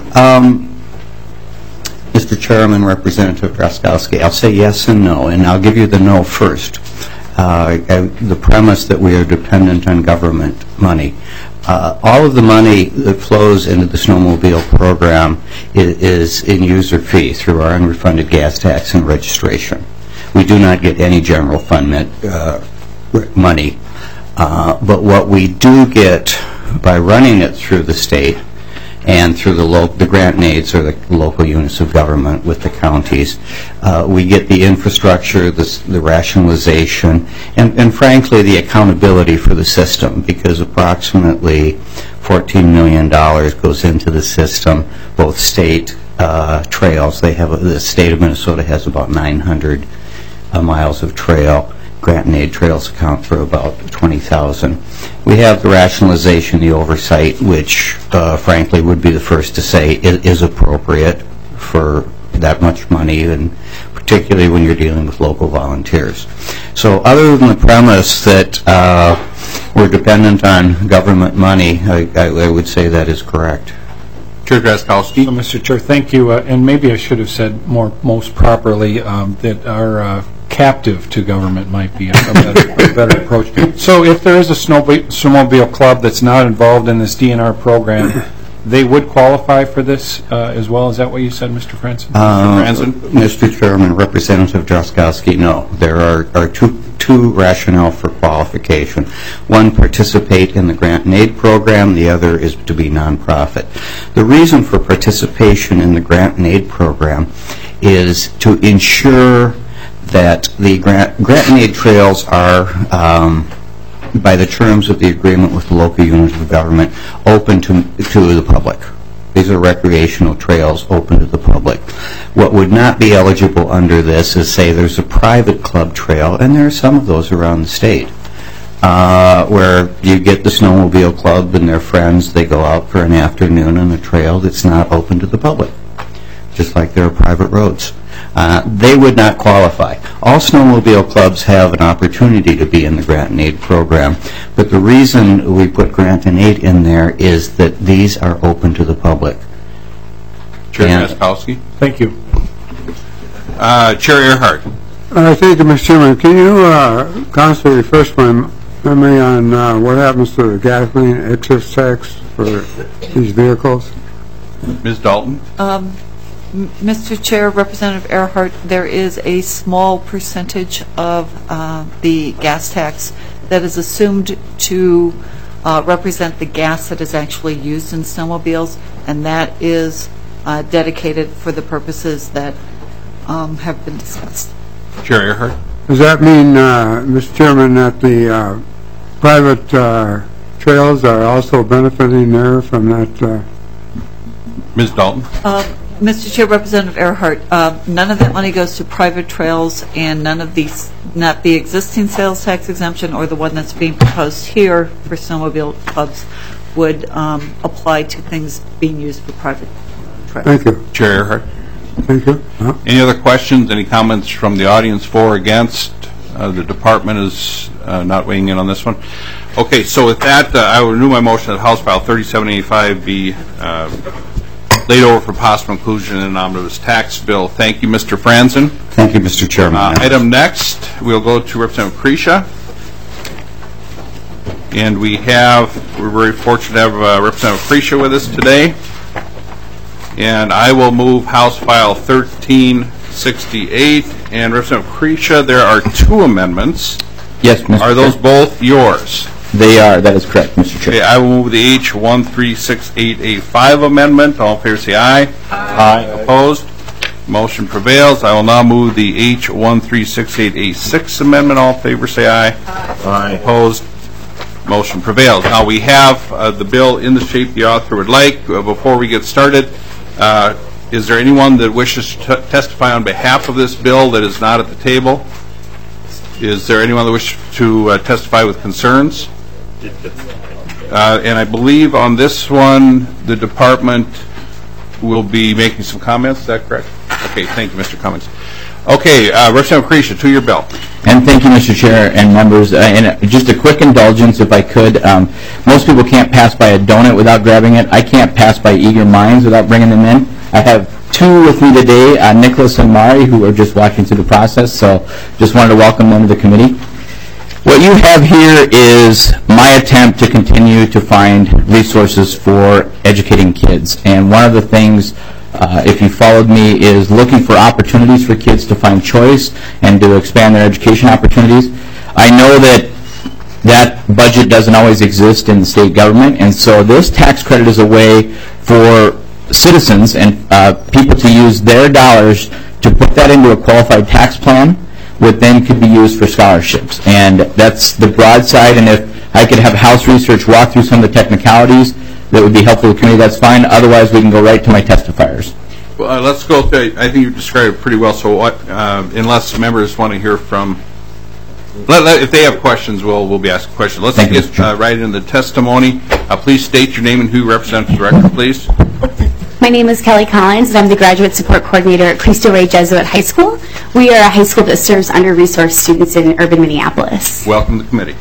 Mr. Chairman, Representative Jaskowski, I'll say yes and no, and I'll give you the no first. The premise that we are dependent on government money. All of the money that flows into the snowmobile program is in user fee through our unrefunded gas tax and registration. We do not get any general fund money. But what we do get by running it through the state and through the grant and aids or the local units of government with the counties, we get the infrastructure, the rationalization, and frankly the accountability for the system, because approximately $14 million goes into the system, both state trails. The state of Minnesota has about 900 miles of trail. Grant and aid trails account for about 20,000. We have the rationalization, the oversight, which frankly would be the first to say is appropriate for that much money, and particularly when you're dealing with local volunteers. So other than the premise that we're dependent on government money, I would say that is correct. Chair Jaskowski. So, Mr. Chair, thank you. And maybe I should have said most properly that our captive to government might be a better approach. So if there is a snowmobile club that's not involved in this DNR program, they would qualify for this as well? Is that what you said, Mr. Franson? Mr. Chairman, Representative Jaskowski, no. There are two rationale for qualification. One, participate in the grant and aid program. The other is to be nonprofit. The reason for participation in the grant and aid program is to ensure that the grant and aid trails are, by the terms of the agreement with the local units of government, open to the public. These are recreational trails open to the public. What would not be eligible under this is, say, there's a private club trail, and there are some of those around the state, where you get the snowmobile club and their friends, they go out for an afternoon on a trail that's not open to the public, just like there are private roads. They would not qualify. All snowmobile clubs have an opportunity to be in the grant and aid program, but the reason we put grant and aid in there is that these are open to the public. Chair Jaskowski. Thank you. Chair Earhart. Thank you, Mr. Chairman. Can you constantly refresh my memory on what happens to the gasoline excess tax for these vehicles? Ms. Dalton. Mr. Chair, Representative Earhart, there is a small percentage of the gas tax that is assumed to represent the gas that is actually used in snowmobiles, and that is dedicated for the purposes that have been discussed. Chair Earhart. Does that mean, Mr. Chairman, that the private trails are also benefiting there from that? Ms. Dalton. Mr. Chair, Representative Earhart, none of that money goes to private trails, and none of these, not the existing sales tax exemption or the one that's being proposed here for snowmobile clubs, would apply to things being used for private trails. Thank you. Chair Earhart. Thank you. Any other questions, any comments from the audience for or against? The department is not weighing in on this one. Okay, so with that, I will renew my motion that House File 3785 be laid over for possible inclusion in an omnibus tax bill. Thank you, Mr. Franson. Thank you, Mr. Chairman. Item next, we'll go to Representative Kresha. And we're very fortunate to have Representative Kresha with us today. And I will move House File 1368. And Representative Kresha, there are two amendments. Yes, Mr. Are those Chair. both yours? They are. That is correct, Mr. Chair. Okay, I will move the H1368A5 amendment. All in favor say aye. Aye. Opposed? Motion prevails. I will now move the H1368A6 amendment. All in favor say aye. Aye. Opposed? Motion prevails. Now, we have the bill in the shape the author would like. Before we get started, is there anyone that wishes to testify on behalf of this bill that is not at the table? Is there anyone that wishes to testify with concerns? And I believe on this one, the department will be making some comments. Is that correct? Okay, thank you, Mr. Cummings. Okay, Representative Creasy, to your bill. And thank you, Mr. Chair and members. And just a quick indulgence, if I could. Most people can't pass by a donut without grabbing it. I can't pass by eager minds without bringing them in. I have two with me today, Nicholas and Mari, who are just watching through the process. So just wanted to welcome them to the committee. What you have here is my attempt to continue to find resources for educating kids. And one of the things, if you followed me, is looking for opportunities for kids to find choice and to expand their education opportunities. I know that that budget doesn't always exist in the state government, and so this tax credit is a way for citizens and people to use their dollars to put that into a qualified tax plan, which then could be used for scholarships. And that's the broad side, and if I could have House Research walk through some of the technicalities that would be helpful to the committee, that's fine. Otherwise, we can go right to my testifiers. Well, let's go through. I think you described it pretty well. So, unless members want to hear from, if they have questions, we'll be asking questions. Let's get right into the testimony. Please state your name and who you represent for the record, please. My name is Kelly Collins, and I'm the Graduate Support Coordinator at Cristo Rey Jesuit High School. We are a high school that serves under-resourced students in urban Minneapolis. Welcome to the committee.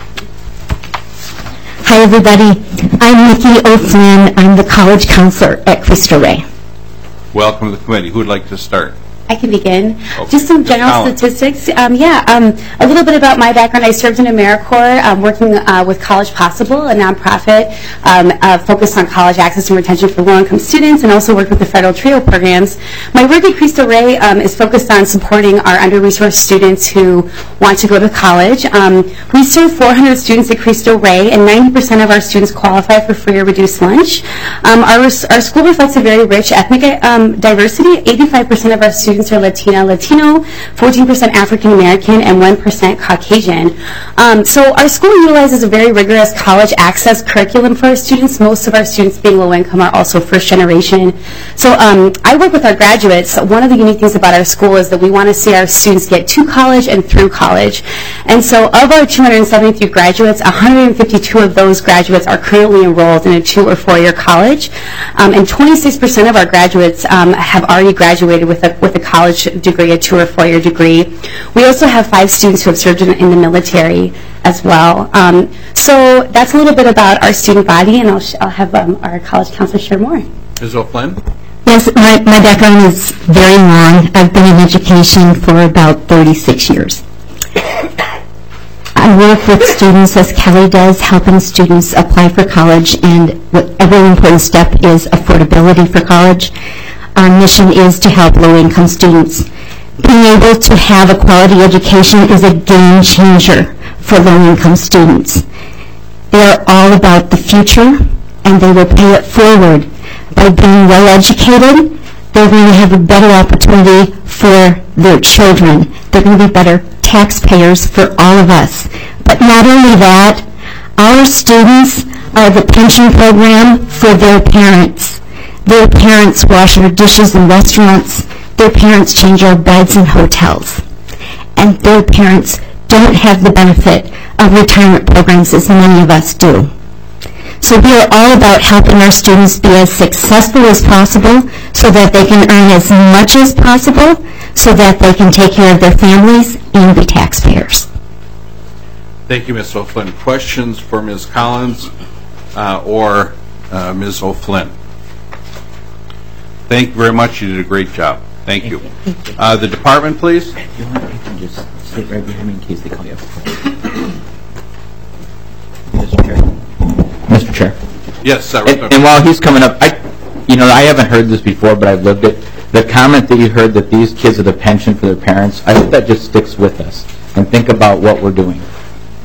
Hi, everybody. I'm Nikki O'Flynn. I'm the college counselor at Cristo Rey. Welcome to the committee. Who would like to start? I can begin. Okay. Just some general statistics. A little bit about my background. I served in AmeriCorps working with College Possible, a nonprofit focused on college access and retention for low-income students, and also worked with the federal TRIO programs. My work at Cristo Rey is focused on supporting our under-resourced students who want to go to college. We serve 400 students at Cristo Rey, and 90% of our students qualify for free or reduced lunch. Our school reflects a very rich ethnic diversity. 85% of our students are Latino, 14% African American, and 1% Caucasian. So our school utilizes a very rigorous college access curriculum for our students. Most of our students, being low income, are also first generation. So I work with our graduates. One of the unique things about our school is that we want to see our students get to college and through college. And so of our 273 graduates, 152 of those graduates are currently enrolled in a 2- or 4-year college. And 26% of our graduates have already graduated with a college degree, a 2- or 4-year degree. We also have 5 students who have served in the military as well. So that's a little bit about our student body, and I'll have our college counselor share more. Ms. O'Flynn? Yes, my background is very long. I've been in education for about 36 years. I work with students, as Kelly does, helping students apply for college, and a really important step is affordability for college. Our mission is to help low-income students. Being able to have a quality education is a game changer for low-income students. They are all about the future, and they will pay it forward. By being well-educated, they're going to have a better opportunity for their children. They're going to be better taxpayers for all of us. But not only that, our students are the pension program for their parents. Their parents wash our dishes in restaurants. Their parents change our beds in hotels. And their parents don't have the benefit of retirement programs as many of us do. So we are all about helping our students be as successful as possible so that they can earn as much as possible so that they can take care of their families and be taxpayers. Thank you, Ms. O'Flynn. Questions for Ms. Collins or Ms. O'Flynn? Thank you very much. You did a great job. Thank you. The department, please. If you want, you can just sit right behind me in case they call you up. Mr. Chair. Yes, and while he's coming up, I haven't heard this before, but I've lived it. The comment that you heard that these kids are the pension for their parents, I hope that just sticks with us and think about what we're doing.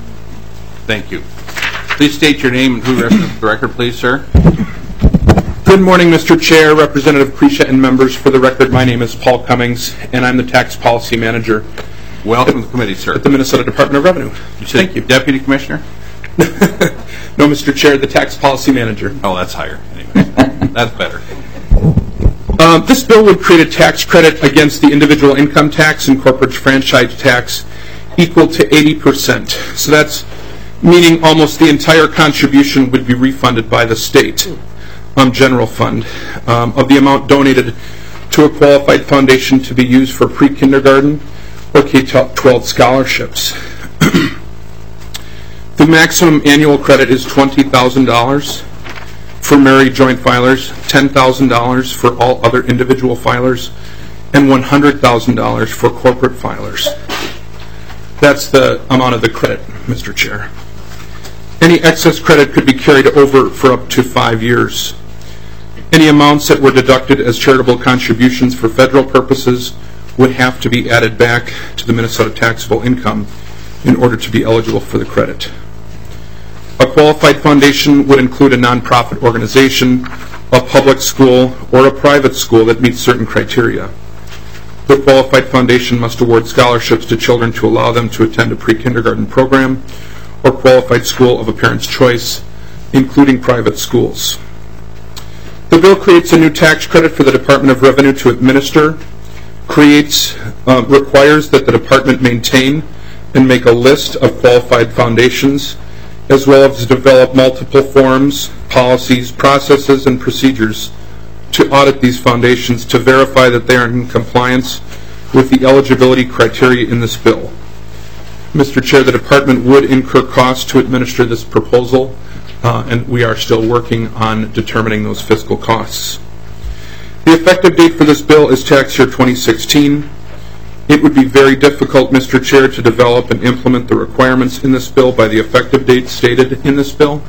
Thank you. Please state your name and who represents the record, please, sir. Good morning, Mr. Chair, Representative Kresha, and members. For the record, my name is Paul Cummings, and I'm the Tax Policy Manager. Welcome to the committee, sir. At the Minnesota Department of Revenue. Thank you. Deputy Commissioner? No, Mr. Chair, the Tax Policy Manager. Oh, that's higher. Anyway, that's better. This bill would create a tax credit against the individual income tax and corporate franchise tax equal to 80%. So that's meaning almost the entire contribution would be refunded by the state general fund of the amount donated to a qualified foundation to be used for pre-kindergarten or K-12 scholarships. The maximum annual credit is $20,000 for married joint filers, $10,000 for all other individual filers, and $100,000 for corporate filers. That's the amount of the credit, Mr. Chair. Any excess credit could be carried over for up to 5 years. Any amounts that were deducted as charitable contributions for federal purposes would have to be added back to the Minnesota taxable income in order to be eligible for the credit. A qualified foundation would include a nonprofit organization, a public school, or a private school that meets certain criteria. The qualified foundation must award scholarships to children to allow them to attend a pre-kindergarten program or qualified school of a parent's choice, including private schools. The bill creates a new tax credit for the Department of Revenue to administer, requires that the department maintain and make a list of qualified foundations, as well as develop multiple forms, policies, processes, and procedures to audit these foundations to verify that they are in compliance with the eligibility criteria in this bill. Mr. Chair, the department would incur costs to administer this proposal, and we are still working on determining those fiscal costs. The effective date for this bill is tax year 2016. It would be very difficult, Mr. Chair, to develop and implement the requirements in this bill by the effective date stated in this bill.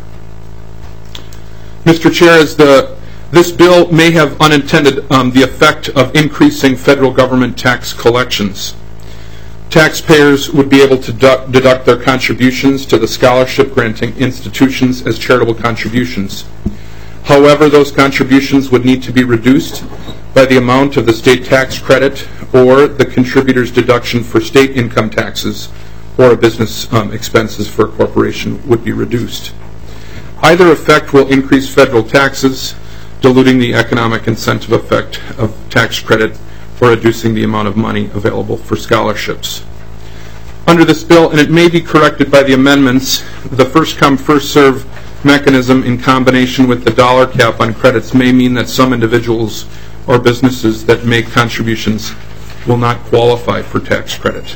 Mr. Chair, as this bill may have unintended the effect of increasing federal government tax collections. Taxpayers would be able to deduct their contributions to the scholarship granting institutions as charitable contributions. However, those contributions would need to be reduced by the amount of the state tax credit or the contributor's deduction for state income taxes or a business expenses for a corporation would be reduced. Either effect will increase federal taxes, diluting the economic incentive effect of tax credit or reducing the amount of money available for scholarships. Under this bill, and it may be corrected by the amendments, the first-come, first-served mechanism in combination with the dollar cap on credits may mean that some individuals or businesses that make contributions will not qualify for tax credit.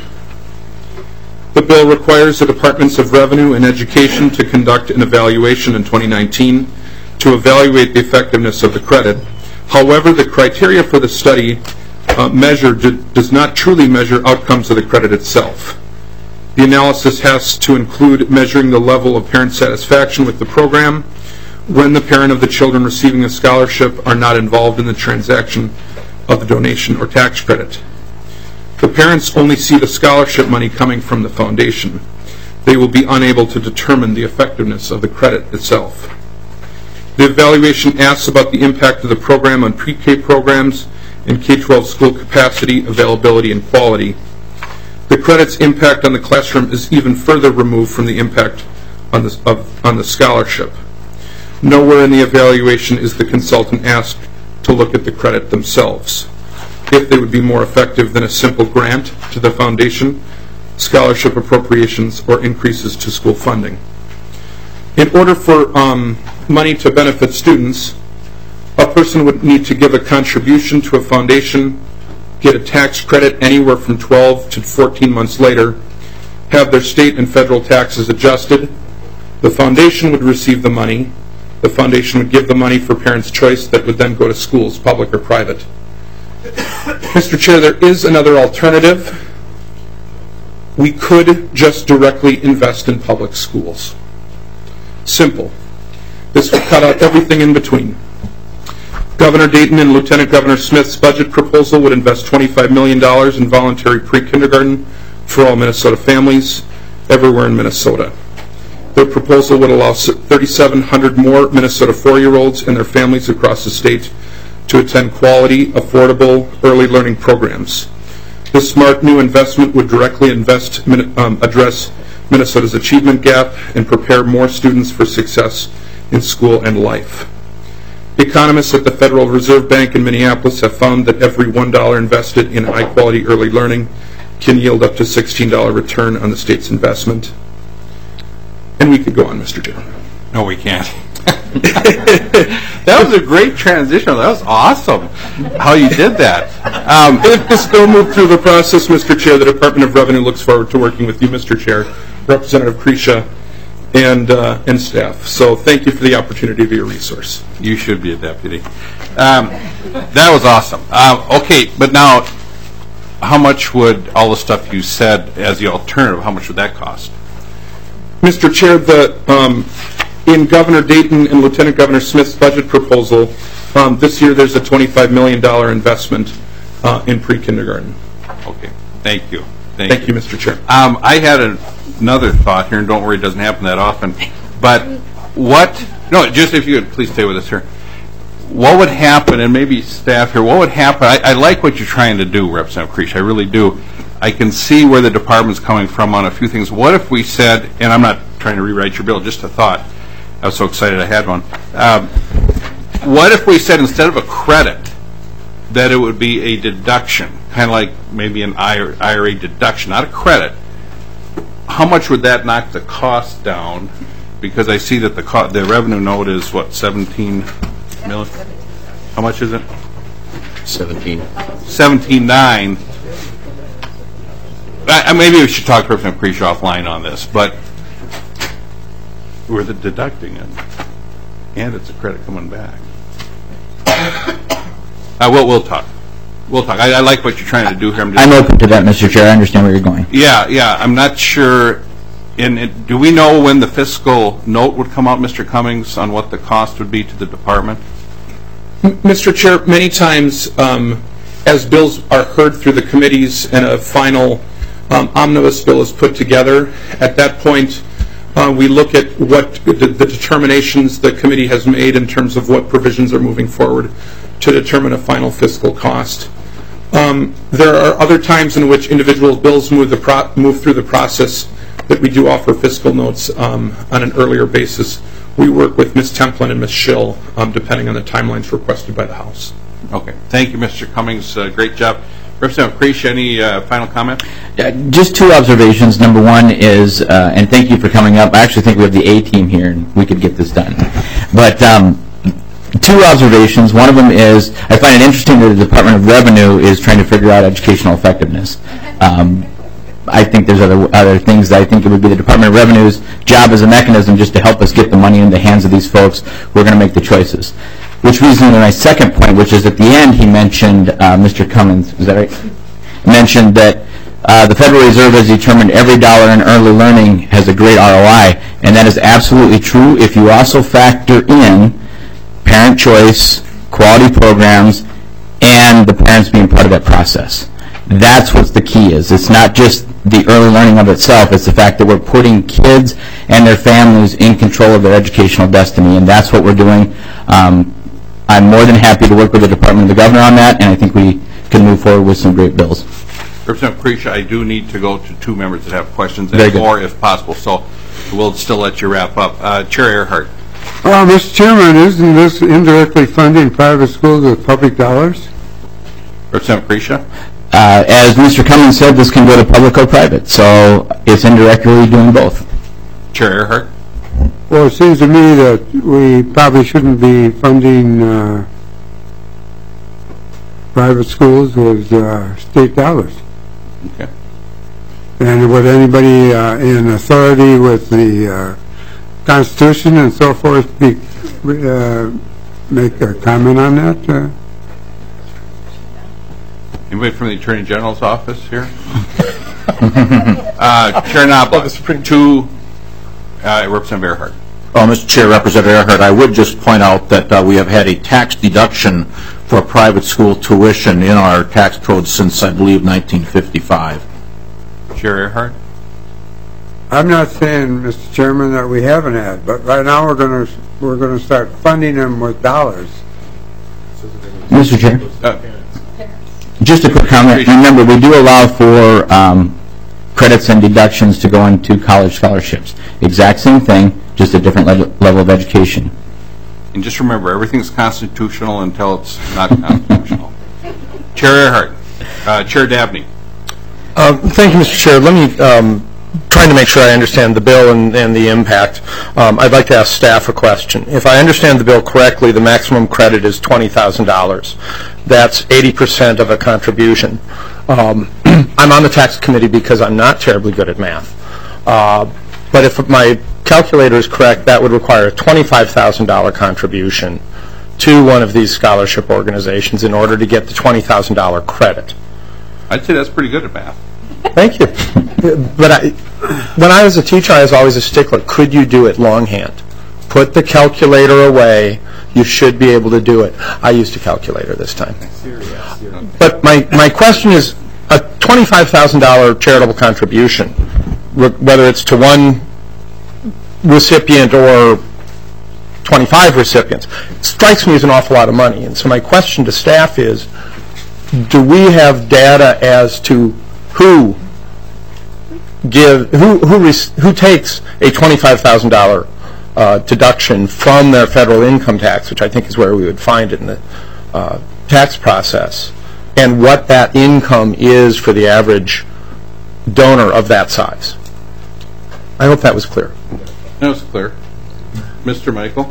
The bill requires the Departments of Revenue and Education to conduct an evaluation in 2019 to evaluate the effectiveness of the credit. However, the criteria for the study does not truly measure outcomes of the credit itself. The analysis has to include measuring the level of parent satisfaction with the program when the parent of the children receiving a scholarship are not involved in the transaction of the donation or tax credit. The parents only see the scholarship money coming from the foundation. They will be unable to determine the effectiveness of the credit itself. The evaluation asks about the impact of the program on pre-K programs and K-12 school capacity, availability, and quality. The credit's impact on the classroom is even further removed from the impact on the scholarship. Nowhere in the evaluation is the consultant asked to look at the credit themselves, if they would be more effective than a simple grant to the foundation, scholarship appropriations, or increases to school funding. In order for money to benefit students, a person would need to give a contribution to a foundation, get a tax credit anywhere from 12 to 14 months later, have their state and federal taxes adjusted. The foundation would receive the money. The foundation would give the money for parents' choice that would then go to schools, public or private. Mr. Chair, there is another alternative. We could just directly invest in public schools. Simple. This would cut out everything in between. Governor Dayton and Lieutenant Governor Smith's budget proposal would invest $25 million in voluntary pre-kindergarten for all Minnesota families everywhere in Minnesota. Their proposal would allow 3,700 more Minnesota 4-year-olds and their families across the state to attend quality, affordable, early learning programs. This smart new investment would directly address Minnesota's achievement gap and prepare more students for success in school and life. Economists at the Federal Reserve Bank in Minneapolis have found that every $1 invested in high-quality early learning can yield up to $16 return on the state's investment. And we could go on, Mr. Chairman. No, we can't. That was a great transition. That was awesome how you did that. If this bill moved through the process, Mr. Chair, the Department of Revenue looks forward to working with you, Mr. Chair, Representative Krisha, and staff. So thank you for the opportunity to be a resource. You should be a deputy. That was awesome. Okay, but now, how much would all the stuff you said as the alternative, how much would that cost? Mr. Chair, in Governor Dayton and Lieutenant Governor Smith's budget proposal, this year there's a $25 million investment in pre-kindergarten. Okay, thank you. Thank you, Mr. Chair. I had another thought here, and don't worry, it doesn't happen that often. But just if you could please stay with us here. What would happen, and maybe staff here, what would happen? I like what you're trying to do, Representative Krish, I really do. I can see where the department's coming from on a few things. What if we said, and I'm not trying to rewrite your bill, just a thought. I was so excited I had one. What if we said instead of a credit, that it would be a deduction, kind of like maybe an IRA deduction, not a credit? How much would that knock the cost down? Because I see that the revenue note is, what, 17 million? How much is it? 17.9. Maybe we should talk to Representative Krish offline on this, but we're deducting it, and it's a credit coming back. We'll talk. We'll talk. I like what you're trying to do here. I'm open to that, Mr. Chair. I understand where you're going. Yeah. I'm not sure. Do we know when the fiscal note would come out, Mr. Cummings, on what the cost would be to the department? Mr. Chair, many times as bills are heard through the committees and a final omnibus bill is put together, at that point we look at what the determinations the committee has made in terms of what provisions are moving forward to determine a final fiscal cost. There are other times in which individual bills move through the process that we do offer fiscal notes on an earlier basis. We work with Ms. Templin and Ms. Schill depending on the timelines requested by the House. Okay. Thank you, Mr. Cummings. Great job. Representative Krish, any final comment? Just two observations. Number one is, and thank you for coming up, I actually think we have the A-team here and we could get this done. But two observations. One of them is, I find it interesting that the Department of Revenue is trying to figure out educational effectiveness. I think there's other things that I think it would be the Department of Revenue's job as a mechanism just to help us get the money in the hands of these folks who are going to make the choices. Which leads me to my second point, which is at the end he mentioned, Mr. Cummins, is that right? Mentioned that the Federal Reserve has determined every dollar in early learning has a great ROI, and that is absolutely true if you also factor in parent choice, quality programs, and the parents being part of that process. That's what the key is. It's not just the early learning of itself. It's the fact that we're putting kids and their families in control of their educational destiny, and that's what we're doing. I'm more than happy to work with the Department of the Governor on that, and I think we can move forward with some great bills. Representative Krish, I do need to go to two members that have questions, Very and good. more if possible, so we'll still let you wrap up. Chair Earhart. Mr. Chairman, isn't this indirectly funding private schools with public dollars? Representative Krish? As Mr. Cummins said, this can go to public or private, so it's indirectly doing both. Chair Earhart? Well, it seems to me that we probably shouldn't be funding private schools with state dollars. Okay. And would anybody in authority with the Constitution and so forth make a comment on that? Anybody from the Attorney General's office here? Chair Knobloch, Representative Earhart. Mr. Chair, Representative Earhart, I would just point out that we have had a tax deduction for private school tuition in our tax code since, I believe, 1955. Chair Earhart? I'm not saying, Mr. Chairman, that we haven't had, but right now we're going to start funding them with dollars. Mr. Chair? Just a quick comment. Remember, we do allow for credits and deductions to go into college scholarships. Exact same thing, just a different level of education. And just remember, everything's constitutional until it's not constitutional. Chair Earhart. Chair Dabney. Thank you, Mr. Chair. Let me, trying to make sure I understand the bill and the impact, I'd like to ask staff a question. If I understand the bill correctly, the maximum credit is $20,000. That's 80% of a contribution. I'm on the tax committee because I'm not terribly good at math. But if my calculator is correct, that would require a $25,000 contribution to one of these scholarship organizations in order to get the $20,000 credit. I'd say that's pretty good at math. Thank you. But when I was a teacher, I was always a stickler. Could you do it longhand? Put the calculator away. You should be able to do it. I used a calculator this time. But my question is, a $25,000 charitable contribution, whether it's to one recipient or 25 recipients, strikes me as an awful lot of money. And so my question to staff is, do we have data as to who takes a $25,000 deduction from their federal income tax, which I think is where we would find it in the tax process, and what that income is for the average donor of that size? I hope that was clear. That was clear. Mr. Michael?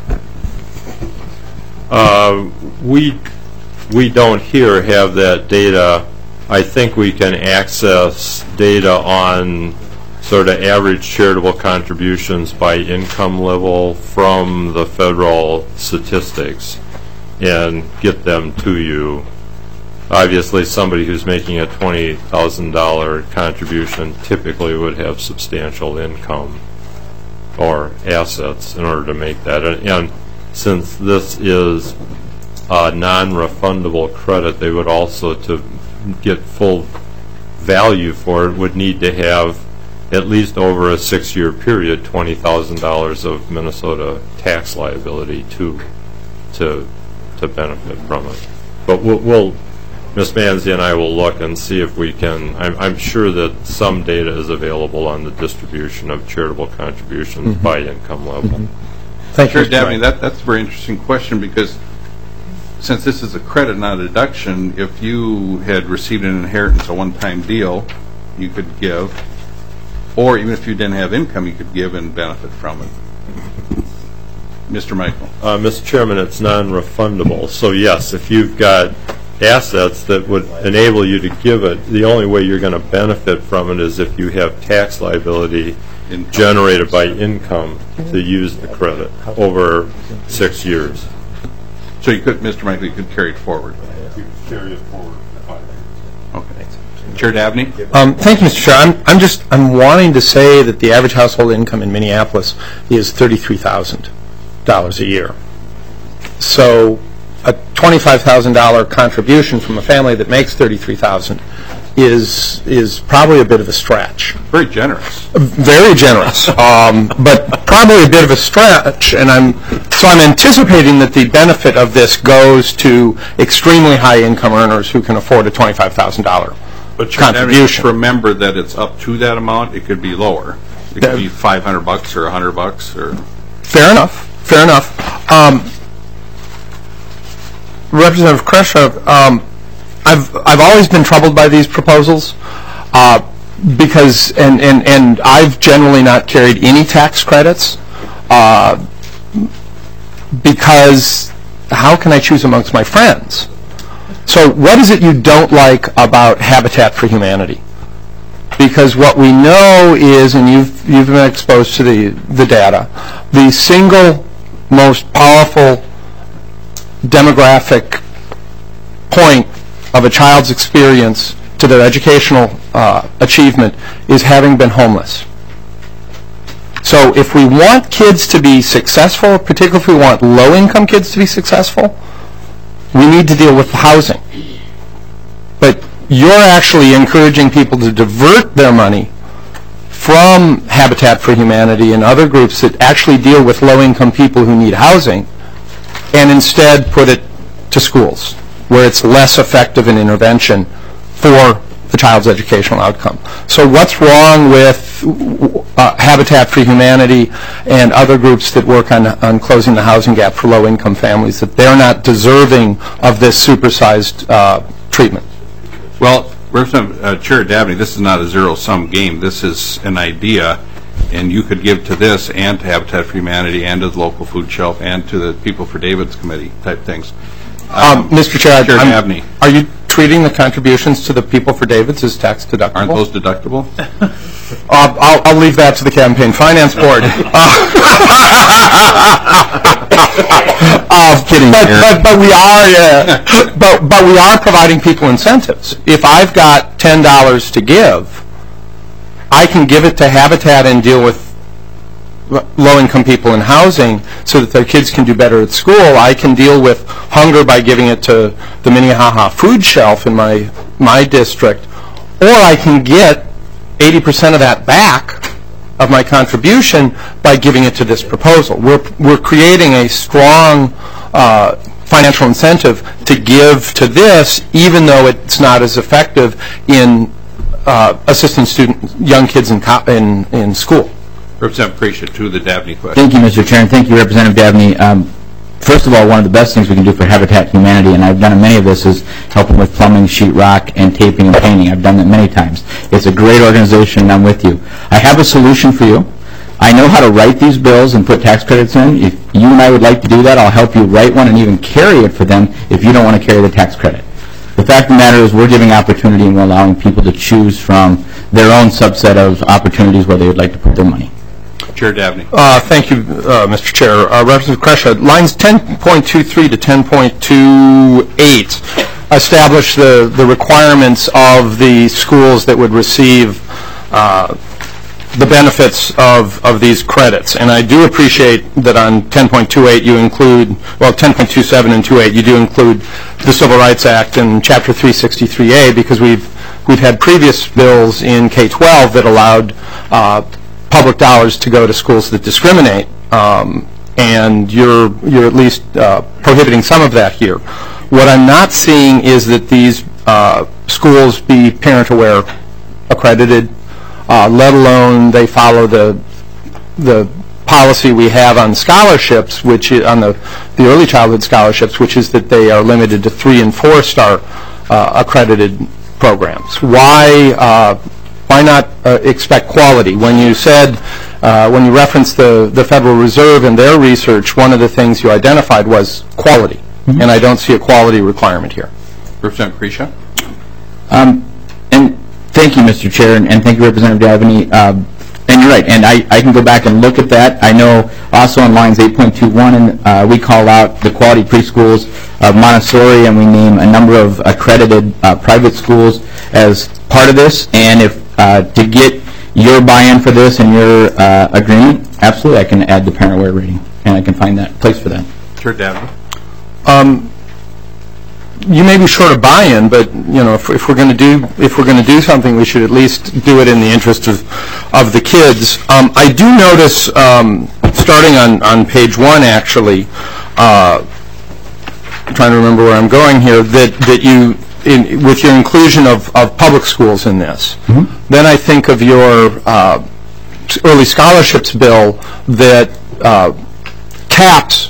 We don't here have that data. I think we can access data on sort of average charitable contributions by income level from the federal statistics and get them to you. Obviously, somebody who's making a $20,000 contribution typically would have substantial income or assets in order to make that. And since this is a non-refundable credit, they would also, to get full value for it, would need to have at least over a 6-year period $20,000 of Minnesota tax liability to benefit from it. But we'll Ms. Manzi and I will look and see if we can. I'm sure that some data is available on the distribution of charitable contributions by income level. Thank you, Chair Dabney. That's a very interesting question, because since this is a credit, not a deduction, if you had received an inheritance, a one-time deal, you could give, or even if you didn't have income, you could give and benefit from it. Mr. Michael. Mr. Chairman, it's non-refundable. So yes, if you've got assets that would enable you to give it, the only way you're going to benefit from it is if you have tax liability generated by income to use the credit over 6 years. So you could, Mr. Michael, you could carry it forward. Carry it forward. Okay. Chair Dabney. Thank you, Mr. Chair. I'm wanting to say that the average household income in Minneapolis is $33,000 a year. So a $25,000 contribution from a family that makes $33,000 is probably a bit of a stretch. Very generous. Very generous, but probably a bit of a stretch. And I'm anticipating that the benefit of this goes to extremely high income earners who can afford a $25,000 but contribution. Remember that it's up to that amount. It could be lower. It could be $500 or $100 or. Fair enough. Fair enough. Representative Kreshow, I've always been troubled by these proposals because, and I've generally not carried any tax credits because how can I choose amongst my friends? So what is it you don't like about Habitat for Humanity? Because what we know is, and you've been exposed to the data, the single most powerful demographic point of a child's experience to their educational achievement is having been homeless. So if we want kids to be successful, particularly if we want low-income kids to be successful, we need to deal with the housing. But you're actually encouraging people to divert their money from Habitat for Humanity and other groups that actually deal with low-income people who need housing, and instead put it to schools, where it's less effective an intervention for the child's educational outcome. So what's wrong with Habitat for Humanity and other groups that work on closing the housing gap for low-income families, that they're not deserving of this supersized treatment? Well, Representative Chair Dabney, this is not a zero-sum game. This is an idea, and you could give to this and to Habitat for Humanity and to the local food shelf and to the People for David's committee type things. Mr. Chair, Dabney. Are you treating the contributions to the People for David's as tax deductible? Aren't those deductible? I'll leave that to the Campaign Finance Board. Kidding. But we are providing people incentives. If I've got $10 to give, I can give it to Habitat and deal with low-income people in housing so that their kids can do better at school. I can deal with hunger by giving it to the Minnehaha food shelf in my district, or I can get 80% of that back of my contribution by giving it to this proposal. We're creating a strong financial incentive to give to this, even though it's not as effective in assisting young kids in school. Representative Precia, to the Dabney question. Thank you, Mr. Chair, and thank you, Representative Dabney. First of all, one of the best things we can do for Habitat Humanity, and I've done many of this, is helping with plumbing, sheetrock, and taping and painting. I've done that many times. It's a great organization, and I'm with you. I have a solution for you. I know how to write these bills and put tax credits in. If you and I would like to do that, I'll help you write one and even carry it for them if you don't want to carry the tax credit. The fact of the matter is we're giving opportunity and we're allowing people to choose from their own subset of opportunities where they would like to put their money. Chair Dabney. Thank you, Mr. Chair. Representative Kresha, lines 10.23 to 10.28 establish the requirements of the schools that would receive the benefits of these credits. And I do appreciate that on 10.28 you include, well, 10.27 and 28, you do include the Civil Rights Act and Chapter 363A, because we've had previous bills in K-12 that allowed public dollars to go to schools that discriminate, and you're at least prohibiting some of that here. What I'm not seeing is that these schools be parent-aware accredited, let alone they follow the policy we have on scholarships, which is on the early childhood scholarships, which is that they are limited to 3- and 4-star accredited programs. Why not expect quality? When you said, when you referenced the Federal Reserve and their research, one of the things you identified was quality, and I don't see a quality requirement here. Representative Kresha. And thank you, Mr. Chair, and thank you, Representative Dabney. And you're right, and I can go back and look at that. I know also on lines 8.21, we call out the quality preschools of Montessori, and we name a number of accredited private schools as part of this. And if to get your buy-in for this and your agreement, absolutely, I can add the parent-aware rating, and I can find that place for that. Chair Dabney. You may be short of buy-in, but you know, if we're going to do something, we should at least do it in the interest of the kids. I do notice, starting on page 1, actually, I'm trying to remember where I'm going here, that you, with your inclusion of public schools in this, then I think of your early scholarships bill that caps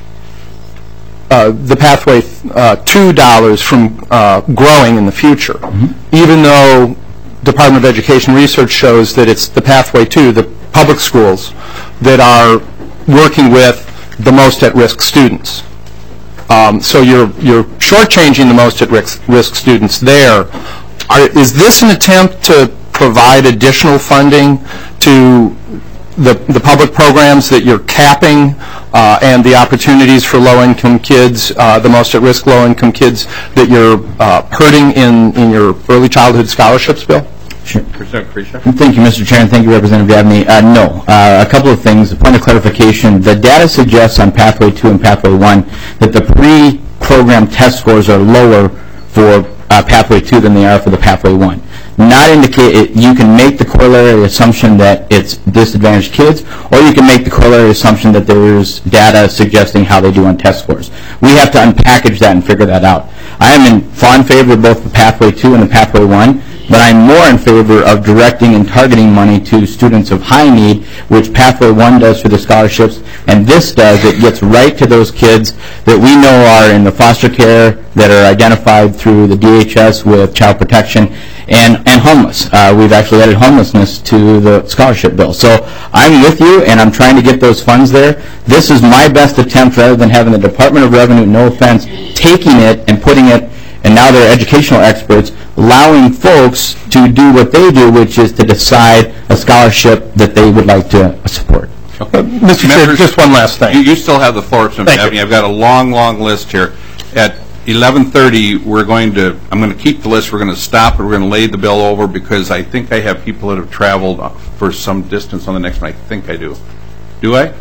the pathway $2 from growing in the future, even though Department of Education research shows that it's the pathway to the public schools that are working with the most at-risk students. So you're shortchanging the most at-risk students there. Is this an attempt to provide additional funding to the public programs that you're capping and the opportunities for low-income kids, the most at-risk low-income kids that you're hurting in your early childhood scholarships bill? Sure. Thank you, Mr. Chair, and thank you, Representative Dabney. No. A couple of things. A point of clarification. The data suggests on Pathway 2 and Pathway 1 that the pre-program test scores are lower for Pathway 2 than they are for the Pathway 1. not indicate, you can make the corollary assumption that it's disadvantaged kids, or you can make the corollary assumption that there's data suggesting how they do on test scores. We have to unpackage that and figure that out. I am in fond favor of both the Pathway 2 and the Pathway 1, but I'm more in favor of directing and targeting money to students of high need, which Pathway 1 does for the scholarships, and this does. It gets right to those kids that we know are in the foster care, that are identified through the DHS with child protection, and homeless. We've actually added homelessness to the scholarship bill. So I'm with you, and I'm trying to get those funds there. This is my best attempt, rather than having the Department of Revenue, no offense, taking it and putting it, and now they're educational experts, allowing folks to do what they do, which is to decide a scholarship that they would like to support. Okay. Mr. Chair, just one last thing. You still have the floor, Mr. Dabney. I've got a long, long list here. At 11:30, I'm going to keep the list. We're going to stop and we're going to lay the bill over, because I think I have people that have traveled for some distance on the next one. I think I do. Do I?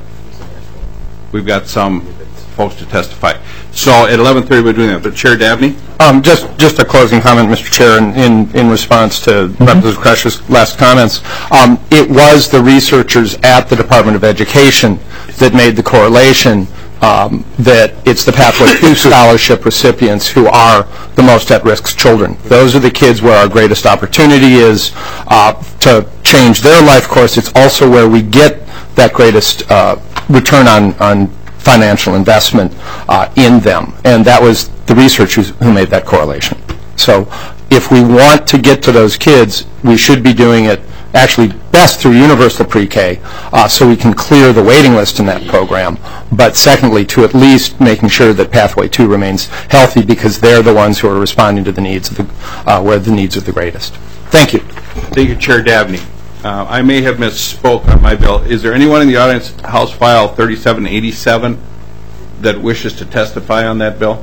We've got some folks to testify. So at 11:30, we're doing that. But Chair Dabney? Just a closing comment, Mr. Chair, in response to Representative Kresh's last comments. It was the researchers at the Department of Education that made the correlation that it's the Pathway 2 scholarship recipients who are the most at-risk children. Those are the kids where our greatest opportunity is to change their life course. It's also where we get that greatest return on financial investment in them. And that was the researchers who made that correlation. So if we want to get to those kids, we should be doing it actually best through universal pre-K, so we can clear the waiting list in that program. But secondly, to at least making sure that Pathway 2 remains healthy, because they're the ones who are responding to the needs of where the needs are the greatest. Thank you. Thank you, Chair Dabney. I may have misspoke on my bill. Is there anyone in the audience, House File 3787, that wishes to testify on that bill?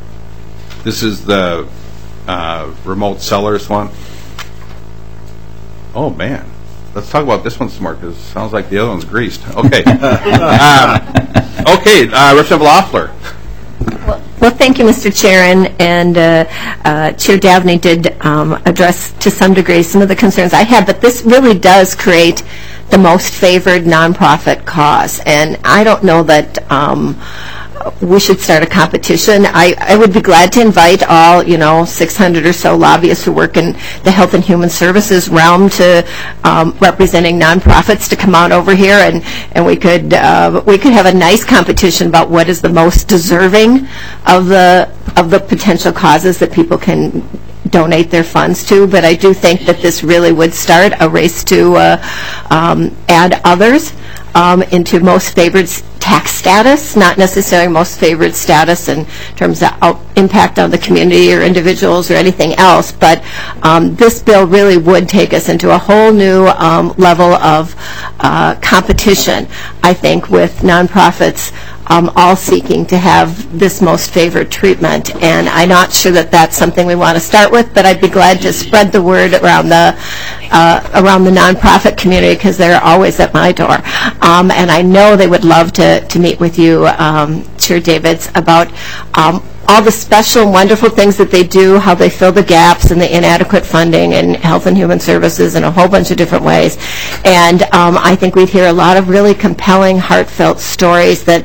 This is the remote sellers one. Oh, man. Let's talk about this one some more, because it sounds like the other one's greased. Okay. Representative Loeffler. Well, thank you, Mr. Chair, and Chair Dabney did address to some degree some of the concerns I had, but this really does create the most favored nonprofit cause, and I don't know that we should start a competition. I would be glad to invite all, 600 or so lobbyists who work in the Health and Human Services realm to representing nonprofits to come out over here, and we could have a nice competition about what is the most deserving of the potential causes that people can donate their funds to. But I do think that this really would start a race to add others into most favored tax status, not necessarily most favored status in terms of impact on the community or individuals or anything else, but this bill really would take us into a whole new level of competition, I think, with nonprofits all seeking to have this most favored treatment. And I'm not sure that that's something we want to start with, but I'd be glad to spread the word around the nonprofit community, because they're always at my door. And I know they would love to meet with you, Chair Davids, about all the special, wonderful things that they do, how they fill the gaps and the inadequate funding in Health and Human Services in a whole bunch of different ways. And I think we'd hear a lot of really compelling, heartfelt stories that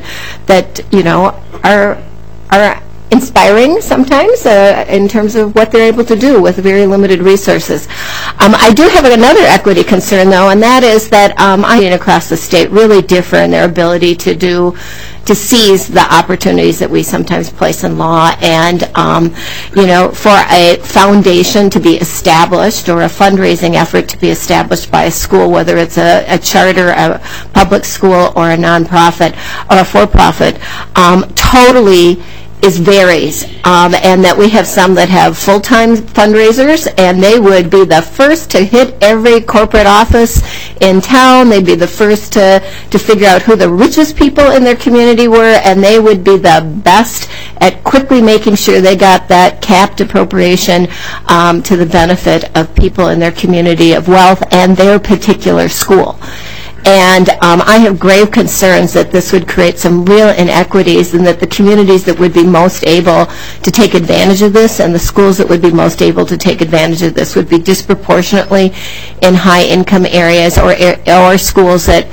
are inspiring sometimes in terms of what they're able to do with very limited resources. I do have another equity concern, though, and that is that I across the state really differ in their ability to seize the opportunities that we sometimes place in law. And for a foundation to be established or a fundraising effort to be established by a school, whether it's a charter, a public school, or a nonprofit or a for-profit, totally varies, and that we have some that have full-time fundraisers, and they would be the first to hit every corporate office in town. They'd be the first to figure out who the richest people in their community were, and they would be the best at quickly making sure they got that capped appropriation to the benefit of people in their community of wealth and their particular school. And I have grave concerns that this would create some real inequities and that the communities that would be most able to take advantage of this and the schools that would be most able to take advantage of this would be disproportionately in high-income areas or schools that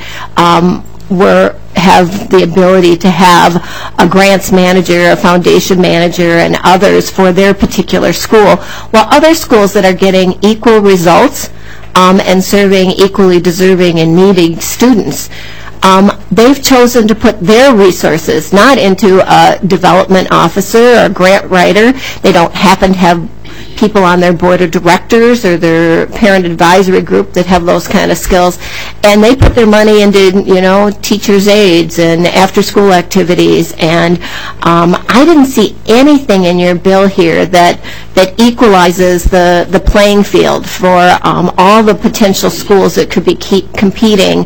have the ability to have a grants manager, a foundation manager, and others for their particular school, while other schools that are getting equal results and serving equally deserving and needing students, they've chosen to put their resources not into a development officer or a grant writer. They don't happen to have people on their board of directors or their parent advisory group that have those kind of skills, and they put their money into, teachers' aides and after-school activities. And I didn't see anything in your bill here that equalizes the playing field for all the potential schools that could be competing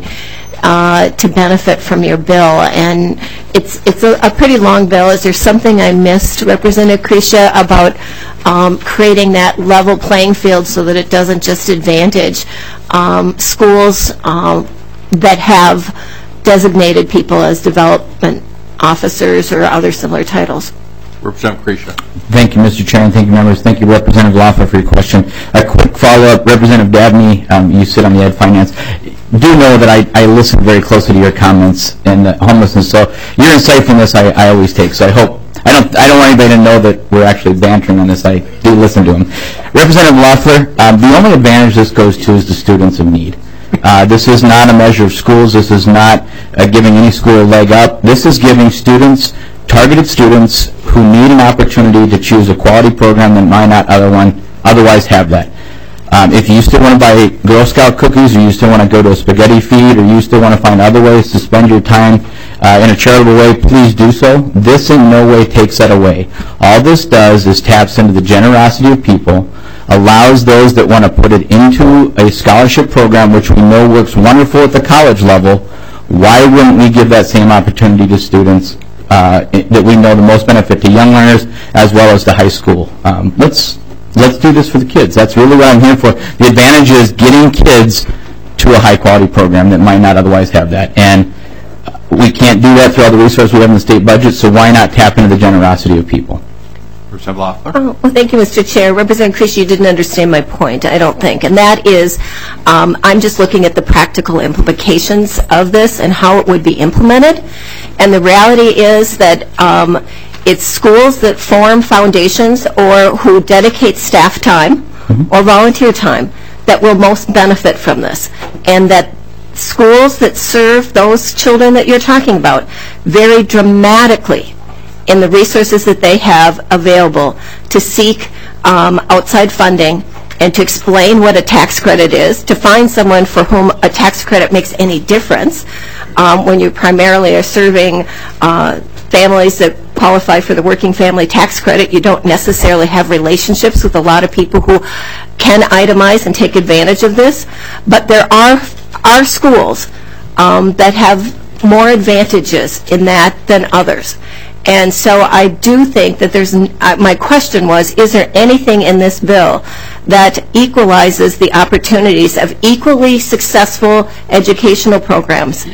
to benefit from your bill. And it's a pretty long bill. Is there something I missed, Representative Krisha, about creating that level playing field so that it doesn't just advantage schools that have designated people as development officers or other similar titles? Representative Krisha. Thank you, Mr. Chair, and thank you, members. Thank you, Representative Loeffler, for your question. A quick follow-up. Representative Dabney, you sit on the Ed Finance. Do know that I listen very closely to your comments and homelessness, so your insight from this I always take, so I hope I don't want anybody to know that we're actually bantering on this. I do listen to them. Representative Loeffler, the only advantage this goes to is the students of need. This is not a measure of schools. This is not giving any school a leg up. This is giving students, targeted students, who need an opportunity to choose a quality program that might not otherwise have that. If you still want to buy Girl Scout cookies, or you still want to go to a spaghetti feed, or you still want to find other ways to spend your time in a charitable way, please do so. This in no way takes that away. All this does is taps into the generosity of people, allows those that want to put it into a scholarship program, which we know works wonderful at the college level. Why wouldn't we give that same opportunity to students that we know the most benefit to young learners as well as to high school? Let's do this for the kids. That's really what I'm here for. The advantage is getting kids to a high-quality program that might not otherwise have that. And we can't do that through all the resources we have in the state budget, so why not tap into the generosity of people? Representative Loeffler. Well, thank you, Mr. Chair. Representative Krisha, you didn't understand my point, I don't think. And that is, I'm just looking at the practical implications of this and how it would be implemented. And the reality is that it's schools that form foundations or who dedicate staff time or volunteer time that will most benefit from this. And that schools that serve those children that you're talking about vary dramatically in the resources that they have available to seek outside funding and to explain what a tax credit is, to find someone for whom a tax credit makes any difference when you primarily are serving families that qualify for the working family tax credit. You don't necessarily have relationships with a lot of people who can itemize and take advantage of this. But there are schools that have more advantages in that than others. And so I do think that my question was, is there anything in this bill that equalizes the opportunities of equally successful educational programs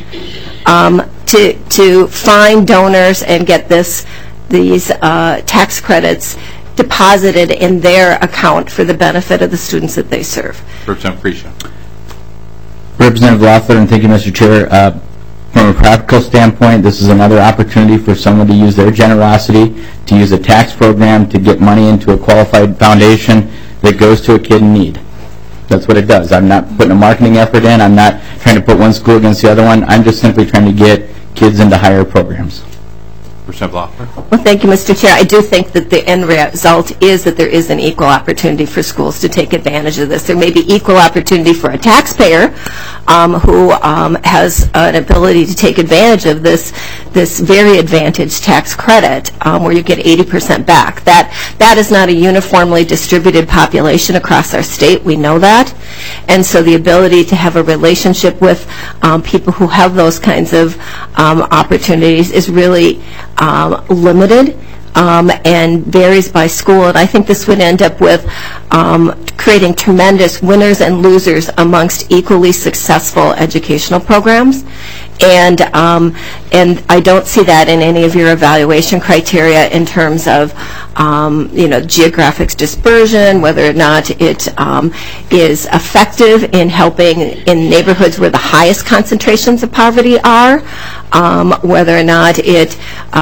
to find donors and get these tax credits deposited in their account for the benefit of the students that they serve? Representative Krisha. Representative Loeffler, and thank you, Mr. Chair. From a practical standpoint, this is another opportunity for someone to use their generosity to use a tax program to get money into a qualified foundation that goes to a kid in need. That's what it does. I'm not putting a marketing effort in. I'm not trying to put one school against the other one. I'm just simply trying to get kids into higher programs. Representative Loeffler. Well, thank you, Mr. Chair. I do think that the end result is that there is an equal opportunity for schools to take advantage of this. There may be equal opportunity for a taxpayer who has an ability to take advantage of this very advantaged tax credit where you get 80% back. That is not a uniformly distributed population across our state. We know that. And so the ability to have a relationship with people who have those kinds of opportunities is really limited and varies by school. And I think this would end up with creating tremendous winners and losers amongst equally successful educational programs. And I don't see that in any of your evaluation criteria in terms of, geographic dispersion, whether or not it is effective in helping in neighborhoods where the highest concentrations of poverty are, whether or not it,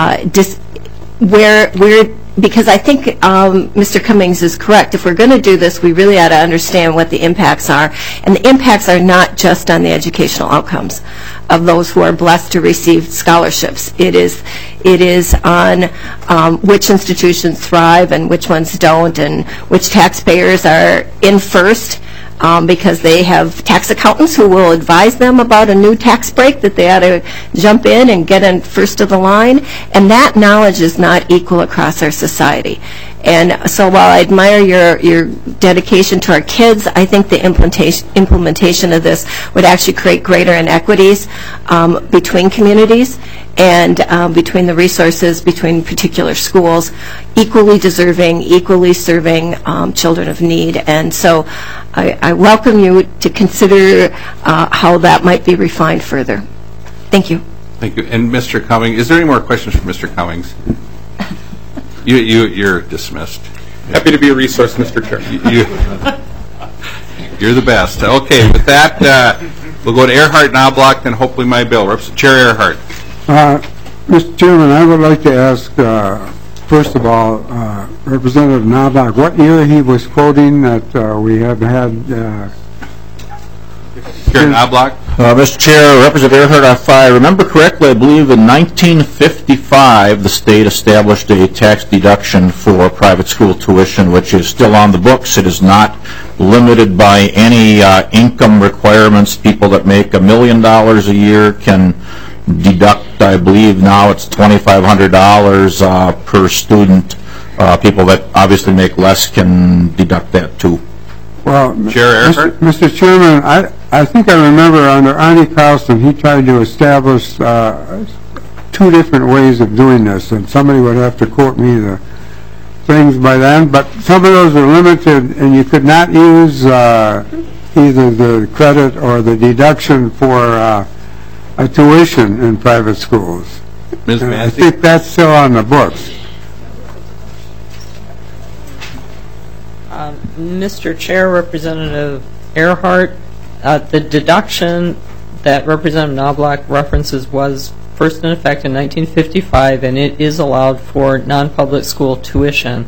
because I think Mr. Cummings is correct. If we're going to do this, we really ought to understand what the impacts are. And the impacts are not just on the educational outcomes of those who are blessed to receive scholarships. It is on which institutions thrive and which ones don't, and which taxpayers are in first, because they have tax accountants who will advise them about a new tax break that they ought to jump in and get in first of the line. And that knowledge is not equal across our society. And so while I admire your dedication to our kids, I think the implementation of this would actually create greater inequities between communities and between the resources between particular schools, equally deserving, equally serving children of need. And so I welcome you to consider how that might be refined further. Thank you. Thank you. And Mr. Cummings, is there any more questions for Mr. Cummings? You're dismissed. Happy to be a resource, Mr. Chair. You're the best. Okay, with that, we'll go to Earhart, Knobloch, then hopefully my bill. Chair Earhart. Mr. Chairman, I would like to ask, first of all, Representative Knobloch, what year he was quoting that we have had... Chair Knobloch. Mr. Chair, Representative Earhart, if I remember correctly, I believe in 1955 the state established a tax deduction for private school tuition, which is still on the books. It is not limited by any income requirements. People that make $1 million a year can deduct, I believe now it's $2,500 per student. People that obviously make less can deduct that too. Well, Mr. Chairman, I think I remember under Arnie Carlson, he tried to establish 2 different ways of doing this, and somebody would have to quote me the things by then, but some of those were limited, and you could not use either the credit or the deduction for a tuition in private schools. Ms. Manzi? I think that's still on the books. Mr. Chair, Representative Earhart, the deduction that Representative Knobloch references was first in effect in 1955, and it is allowed for non-public school tuition.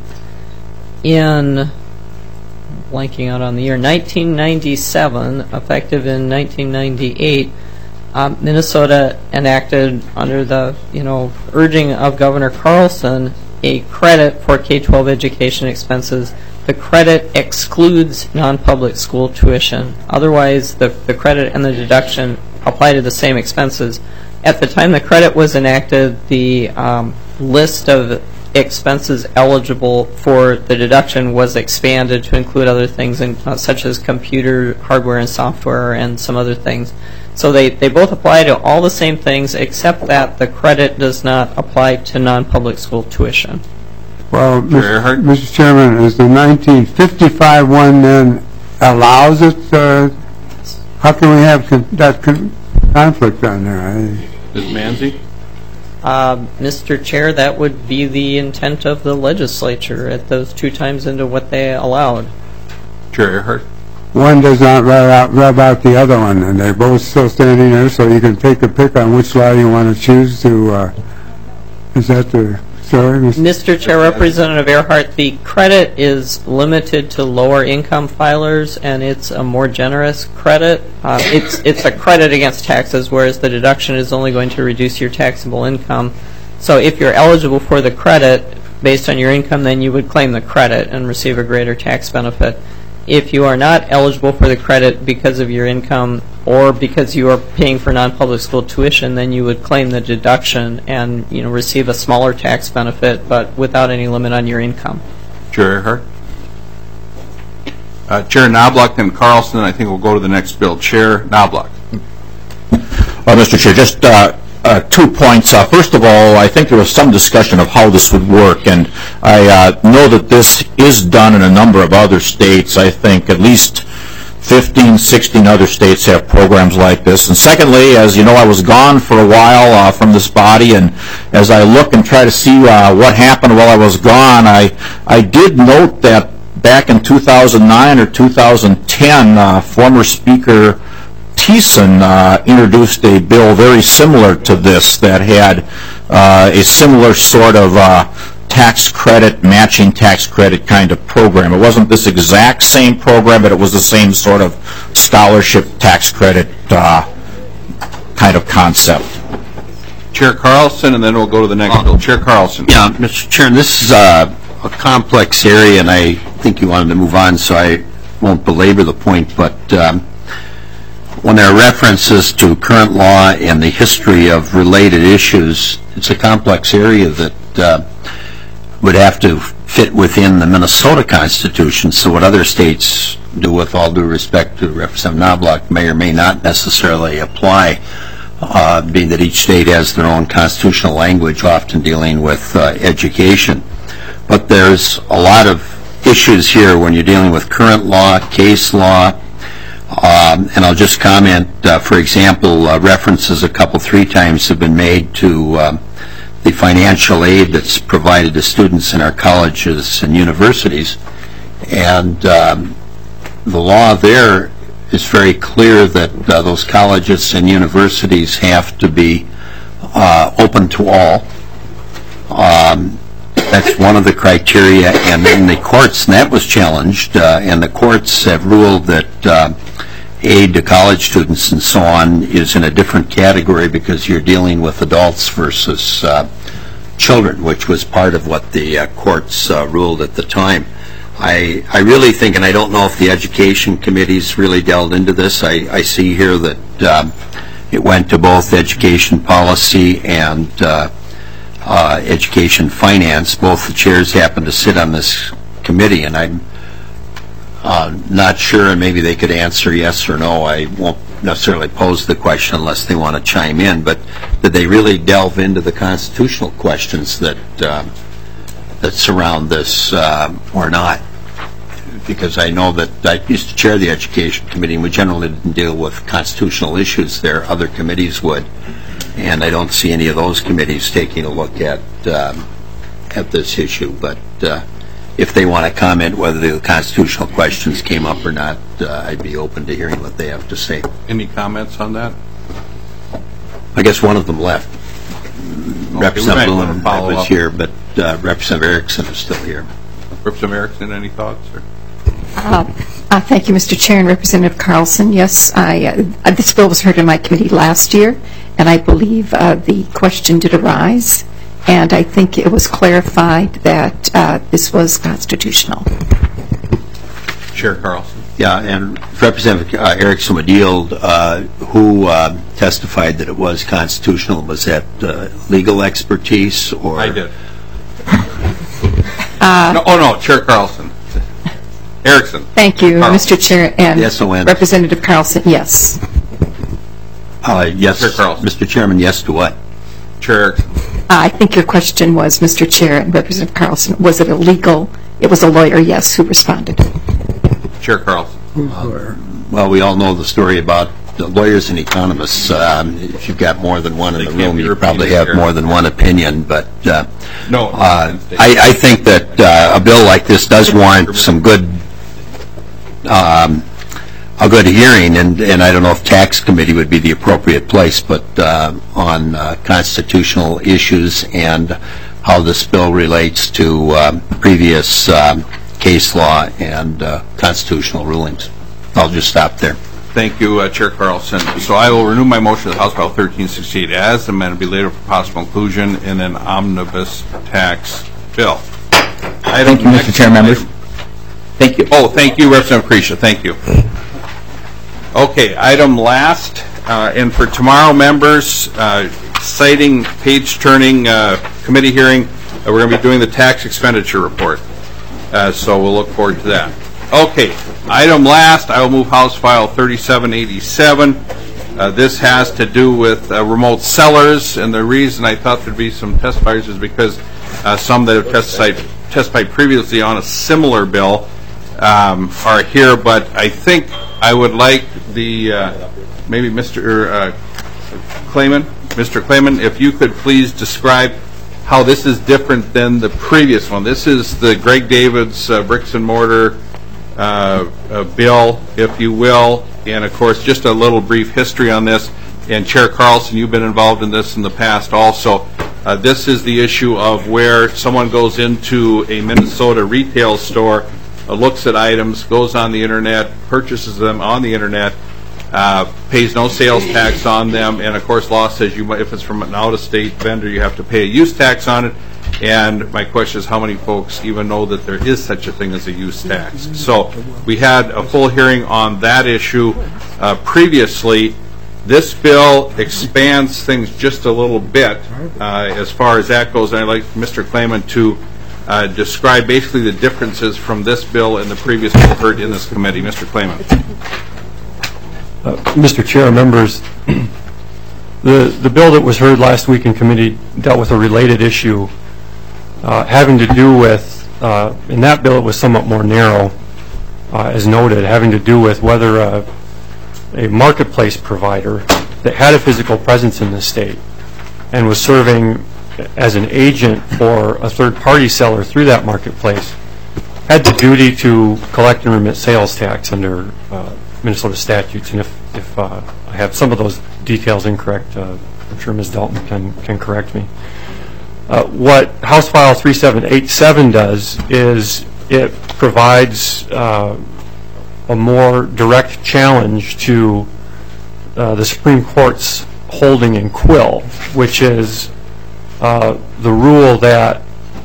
In, blanking out on the year, 1997, effective in 1998, Minnesota enacted, under the urging of Governor Carlson, a credit for K-12 education expenses. The credit excludes non-public school tuition. Otherwise, the credit and the deduction apply to the same expenses. At the time the credit was enacted, the list of expenses eligible for the deduction was expanded to include other things, such as computer hardware and software and some other things. So they both apply to all the same things, except that the credit does not apply to non-public school tuition. Well, Mr. Chairman, is the 1955 one then allows it? How can we have that conflict on there? Ms. Manzi? Mr. Chair, that would be the intent of the legislature at those 2 times into what they allowed. Chair Earhart? One does not rub out the other one, and they're both still standing there, so you can take a pick on which law you want to choose to... is that the... Sorry, Mr. Chair, Representative Earhart, the credit is limited to lower income filers, and it's a more generous credit. It's a credit against taxes, whereas the deduction is only going to reduce your taxable income. So if you're eligible for the credit based on your income, then you would claim the credit and receive a greater tax benefit. If you are not eligible for the credit because of your income or because you are paying for non-public school tuition, then you would claim the deduction and receive a smaller tax benefit, but without any limit on your income. Chair Earhart? Chair Knobloch and Carlson, I think we'll go to the next bill. Chair Knobloch. Mr. Chair, just 2 points. First of all, I think there was some discussion of how this would work, and I know that this is done in a number of other states. I think at least 15, 16 other states have programs like this. And secondly, as you know, I was gone for a while from this body, and as I look and try to see what happened while I was gone, I did note that back in 2009 or 2010, former Speaker Thiessen introduced a bill very similar to this that had a similar sort of tax credit, matching tax credit kind of program. It wasn't this exact same program, but it was the same sort of scholarship tax credit kind of concept. Chair Carlson, and then we'll go to the next bill. Chair Carlson. Yeah, Mr. Chair, this is a complex area, and I think you wanted to move on, so I won't belabor the point, but when there are references to current law and the history of related issues, it's a complex area that would have to fit within the Minnesota Constitution. So what other states do, with all due respect to Representative Knobloch, may or may not necessarily apply, being that each state has their own constitutional language, often dealing with education. But there's a lot of issues here when you're dealing with current law, case law, and I'll just comment, for example, references three times have been made to the financial aid that's provided to students in our colleges and universities. And the law there is very clear that those colleges and universities have to be open to all. That's one of the criteria. And in the courts, and that was challenged, and the courts have ruled that aid to college students and so on is in a different category because you're dealing with adults versus children, which was part of what the courts ruled at the time. I really think, and I don't know if the education committees really delved into this, I see here that it went to both education policy and education finance. Both the chairs happen to sit on this committee, and I'm not sure, and maybe they could answer yes or no. I won't necessarily pose the question unless they want to chime in, but did they really delve into the constitutional questions that that surround this or not? Because I know that I used to chair the Education Committee, and we generally didn't deal with constitutional issues there. Other committees would, and I don't see any of those committees taking a look at this issue. But if they want to comment whether the constitutional questions came up or not, I'd be open to hearing what they have to say. Any comments on that? I guess one of them left. Representative Bloom was here, but Representative Erickson is still here. Representative Erickson, any thoughts? Thank you, Mr. Chair, and Representative Carlson. Yes, this bill was heard in my committee last year, and I believe the question did arise, and I think it was clarified that this was constitutional. Chair Carlson. Yeah, and Representative Erickson would yield, who testified that it was constitutional. Was that legal expertise or? I did. No, Chair Carlson. Erickson. Thank you, Carlson. Mr. Chair, and yes, Representative Carlson, yes. Yes, Chair Carlson. Mr. Chairman, yes to what? Chair Erickson. I think your question was, Mr. Chair and Representative Carlson, was it illegal? It was a lawyer, yes, who responded. Chair Carlson. Well, we all know the story about the lawyers and economists. If you've got more than one in the room, you probably have more than one opinion. But no, I think that a bill like this does warrant some good a good hearing, and I don't know if tax committee would be the appropriate place, but on constitutional issues and how this bill relates to previous case law and constitutional rulings. I'll just stop there. Thank you, Chair Carlson. So I will renew my motion to House File 1368 as amended, be later for possible inclusion in an omnibus tax bill. Thank you, Mr. Chair, members. Thank you. Oh, thank you, Representative Creasha. Thank you. Okay, item last, and for tomorrow, members, citing page-turning committee hearing, we're going to be doing the tax expenditure report. So we'll look forward to that. Okay, item last, I will move House File 3787, This has to do with remote sellers, and the reason I thought there'd be some testifiers is because some that have testified previously on a similar bill are here, but I think I would like the, maybe Mr. Clayman, if you could please describe how this is different than the previous one. This is the Greg Davids bricks and mortar bill, if you will, and of course just a little brief history on this. And Chair Carlson, you've been involved in this in the past also. This is the issue of where someone goes into a Minnesota retail store, looks at items, goes on the internet, purchases them on the internet, pays no sales tax on them, and of course law says if it's from an out-of-state vendor you have to pay a use tax on it. And my question is, how many folks even know that there is such a thing as a use tax? So we had a full hearing on that issue previously. This bill expands things just a little bit as far as that goes, and I'd like Mr. Clayman to describe basically the differences from this bill and the previous bill heard in this committee. Mr. Clayman. Mr. Chair, members, the bill that was heard last week in committee dealt with a related issue having to do with, in that bill it was somewhat more narrow, as noted, having to do with whether a marketplace provider that had a physical presence in the state and was serving as an agent for a third-party seller through that marketplace had the duty to collect and remit sales tax under Minnesota statutes. And if I have some of those details incorrect, I'm sure Ms. Dalton can correct me. What House File 3787 does is it provides a more direct challenge to the Supreme Court's holding in Quill, which is the rule that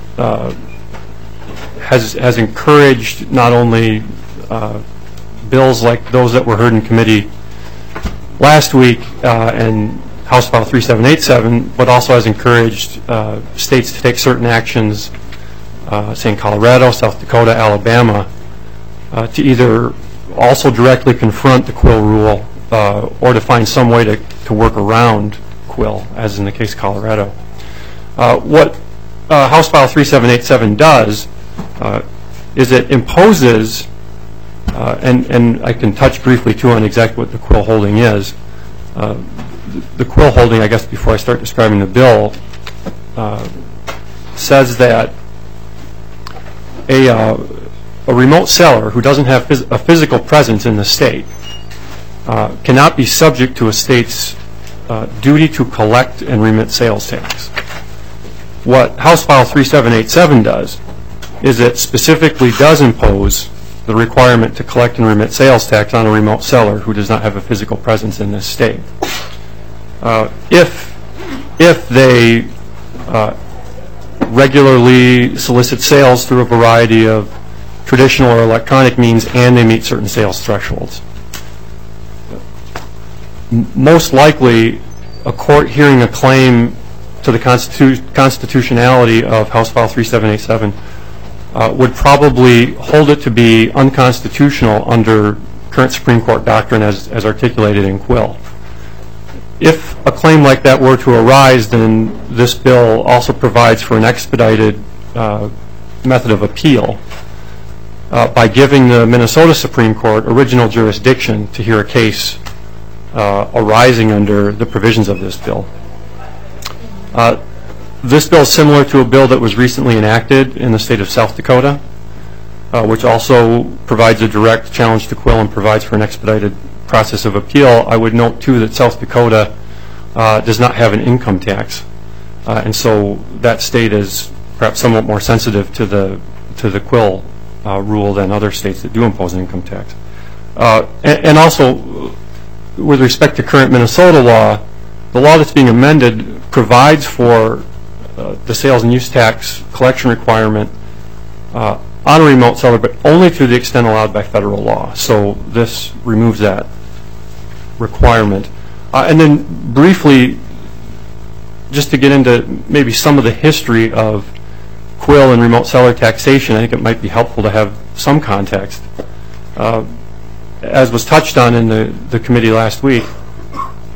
has encouraged not only bills like those that were heard in committee last week and House File 3787, but also has encouraged states to take certain actions, say in Colorado, South Dakota, Alabama, to either also directly confront the Quill rule or to find some way to work around Quill, as in the case of Colorado. What House File 3787 does is it imposes, and I can touch briefly too on exactly what the Quill holding is. The Quill holding, I guess before I start describing the bill, says that a remote seller who doesn't have a physical presence in the state cannot be subject to a state's duty to collect and remit sales tax. What House File 3787 does is it specifically does impose the requirement to collect and remit sales tax on a remote seller who does not have a physical presence in this state. If they regularly solicit sales through a variety of traditional or electronic means and they meet certain sales thresholds. Most likely, a court hearing a claim to the constitutionality of House File 3787 would probably hold it to be unconstitutional under current Supreme Court doctrine as articulated in Quill. If a claim like that were to arise, then this bill also provides for an expedited method of appeal by giving the Minnesota Supreme Court original jurisdiction to hear a case arising under the provisions of this bill. This bill is similar to a bill that was recently enacted in the state of South Dakota, which also provides a direct challenge to Quill and provides for an expedited process of appeal. I would note, too, that South Dakota does not have an income tax, and so that state is perhaps somewhat more sensitive to the Quill rule than other states that do impose an income tax. And also, with respect to current Minnesota law, the law that's being amended provides for the sales and use tax collection requirement on a remote seller, but only to the extent allowed by federal law. So this removes that requirement. And then briefly, just to get into maybe some of the history of Quill and remote seller taxation, I think it might be helpful to have some context. As was touched on in the committee last week,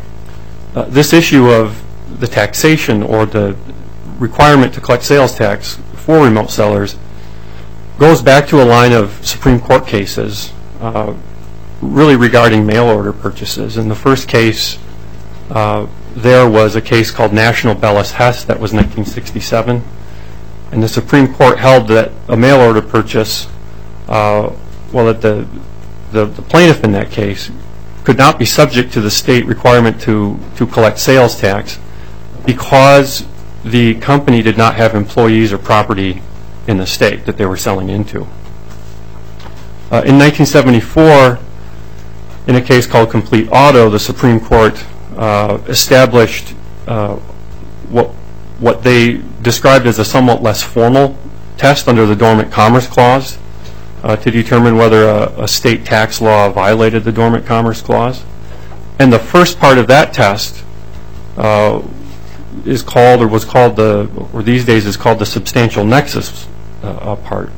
this issue of the taxation or the requirement to collect sales tax for remote sellers goes back to a line of Supreme Court cases really regarding mail order purchases. And the first case there was a case called National Bellis Hess that was 1967. And the Supreme Court held that a mail order purchase, that the plaintiff in that case could not be subject to the state requirement to collect sales tax because the company did not have employees or property in the state that they were selling into. In 1974, in a case called Complete Auto, the Supreme Court established what they described as a somewhat less formal test under the Dormant Commerce Clause to determine whether a state tax law violated the Dormant Commerce Clause. And the first part of that test these days is called the substantial nexus part.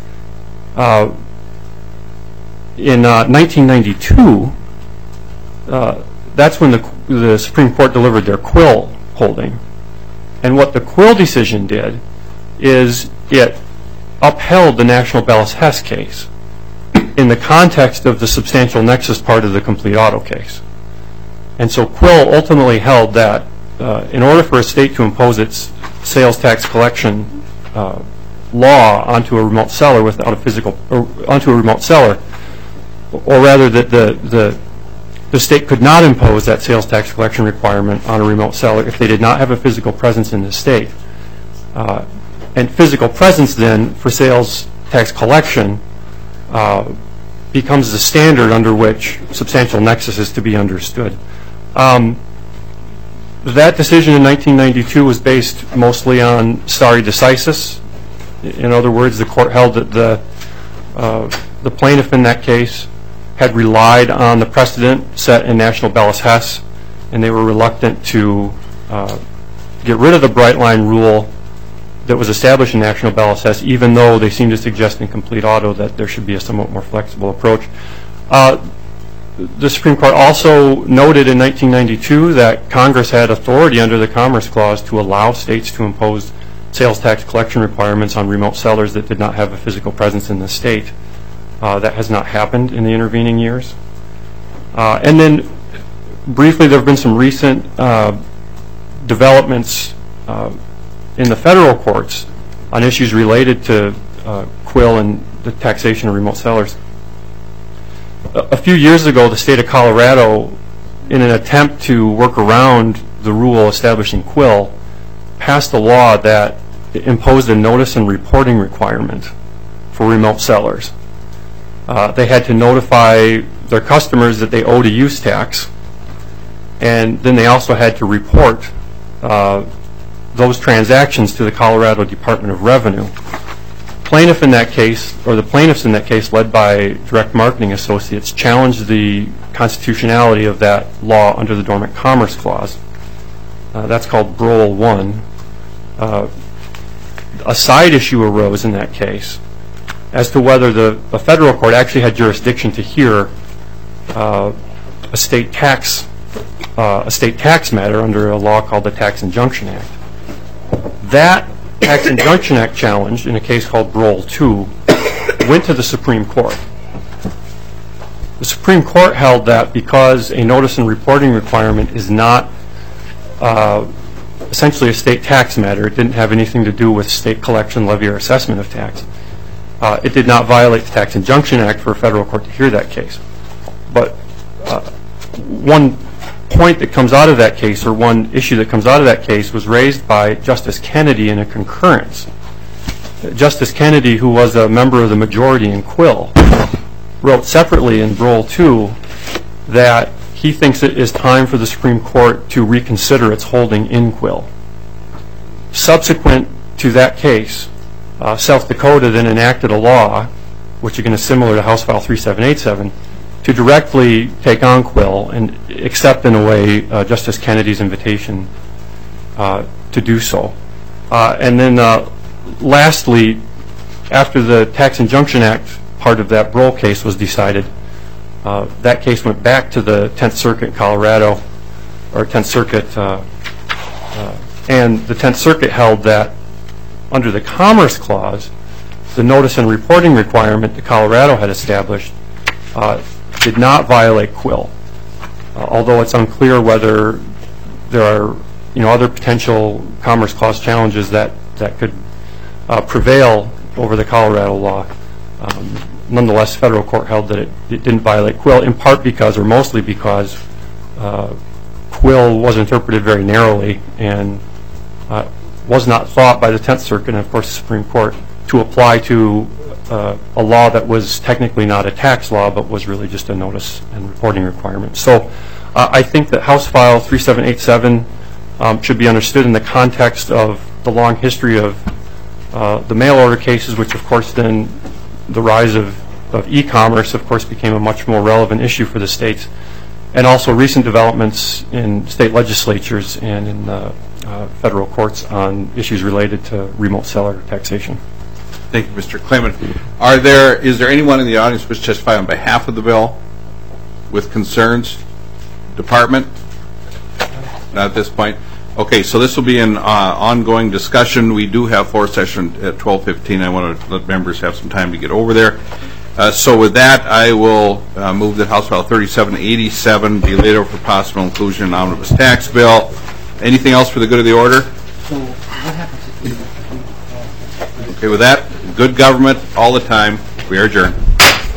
In 1992, that's when the Supreme Court delivered their Quill holding. And what the Quill decision did is it upheld the National Bellis Hess case in the context of the substantial nexus part of the Complete Auto case. And so Quill ultimately held that in order for a state to impose its sales tax collection law onto a remote seller without onto a remote seller, or rather that the state could not impose that sales tax collection requirement on a remote seller if they did not have a physical presence in the state. And physical presence then for sales tax collection becomes the standard under which substantial nexus is to be understood. That decision in 1992 was based mostly on stare decisis. In other words, the court held that the plaintiff in that case had relied on the precedent set in National Bellis Hess, and they were reluctant to get rid of the bright line rule that was established in National Bellis Hess, even though they seemed to suggest in Complete Auto that there should be a somewhat more flexible approach. The Supreme Court also noted in 1992 that Congress had authority under the Commerce Clause to allow states to impose sales tax collection requirements on remote sellers that did not have a physical presence in the state. That has not happened in the intervening years. And then briefly, there have been some recent developments in the federal courts on issues related to Quill and the taxation of remote sellers. A few years ago, the state of Colorado, in an attempt to work around the rule establishing Quill, passed a law that imposed a notice and reporting requirement for remote sellers. They had to notify their customers that they owed a use tax, and then they also had to report those transactions to the Colorado Department of Revenue. The plaintiffs in that case, led by Direct Marketing Associates, challenged the constitutionality of that law under the Dormant Commerce Clause. That's called Brohl 1. A side issue arose in that case as to whether the federal court actually had jurisdiction to hear a state tax matter under a law called the Tax Injunction Act. That Tax Injunction Act challenge, in a case called Brohl 2, went to the Supreme Court. The Supreme Court held that because a notice and reporting requirement is not essentially a state tax matter, it didn't have anything to do with state collection, levy, or assessment of tax, it did not violate the Tax Injunction Act for a federal court to hear that case. But one point that comes out of that case, or one issue that comes out of that case, was raised by Justice Kennedy in a concurrence. Justice Kennedy, who was a member of the majority in Quill, wrote separately in Brohl 2 that he thinks it is time for the Supreme Court to reconsider its holding in Quill. Subsequent to that case, South Dakota then enacted a law, which again is similar to House File 3787, to directly take on Quill and accept in a way Justice Kennedy's invitation to do so. And then lastly, after the Tax Injunction Act part of that Brohl case was decided, that case went back to the 10th Circuit in Colorado or 10th Circuit, and the 10th Circuit held that under the Commerce Clause, the notice and reporting requirement that Colorado had established did not violate Quill. Although it's unclear whether there are other potential Commerce Clause challenges that could prevail over the Colorado law. Nonetheless, federal court held that it didn't violate Quill, in part because, or mostly because, Quill was interpreted very narrowly and was not thought by the 10th Circuit and, of course, the Supreme Court to apply to a law that was technically not a tax law but was really just a notice and reporting requirement. So I think that House File 3787 should be understood in the context of the long history of the mail order cases, which, of course, then the rise of e-commerce, of course, became a much more relevant issue for the states, and also recent developments in state legislatures and in federal courts on issues related to remote seller taxation. Thank you, Mr. Clement. Is there anyone in the audience who wishes to testify on behalf of the bill with concerns? Department? Not at this point. Okay, so this will be an ongoing discussion. We do have floor session at 12:15. I want to let members have some time to get over there. So with that, I will move that House File 3787 be laid over for possible inclusion in an omnibus tax bill. Anything else for the good of the order? Okay, with that, good government all the time. We are adjourned.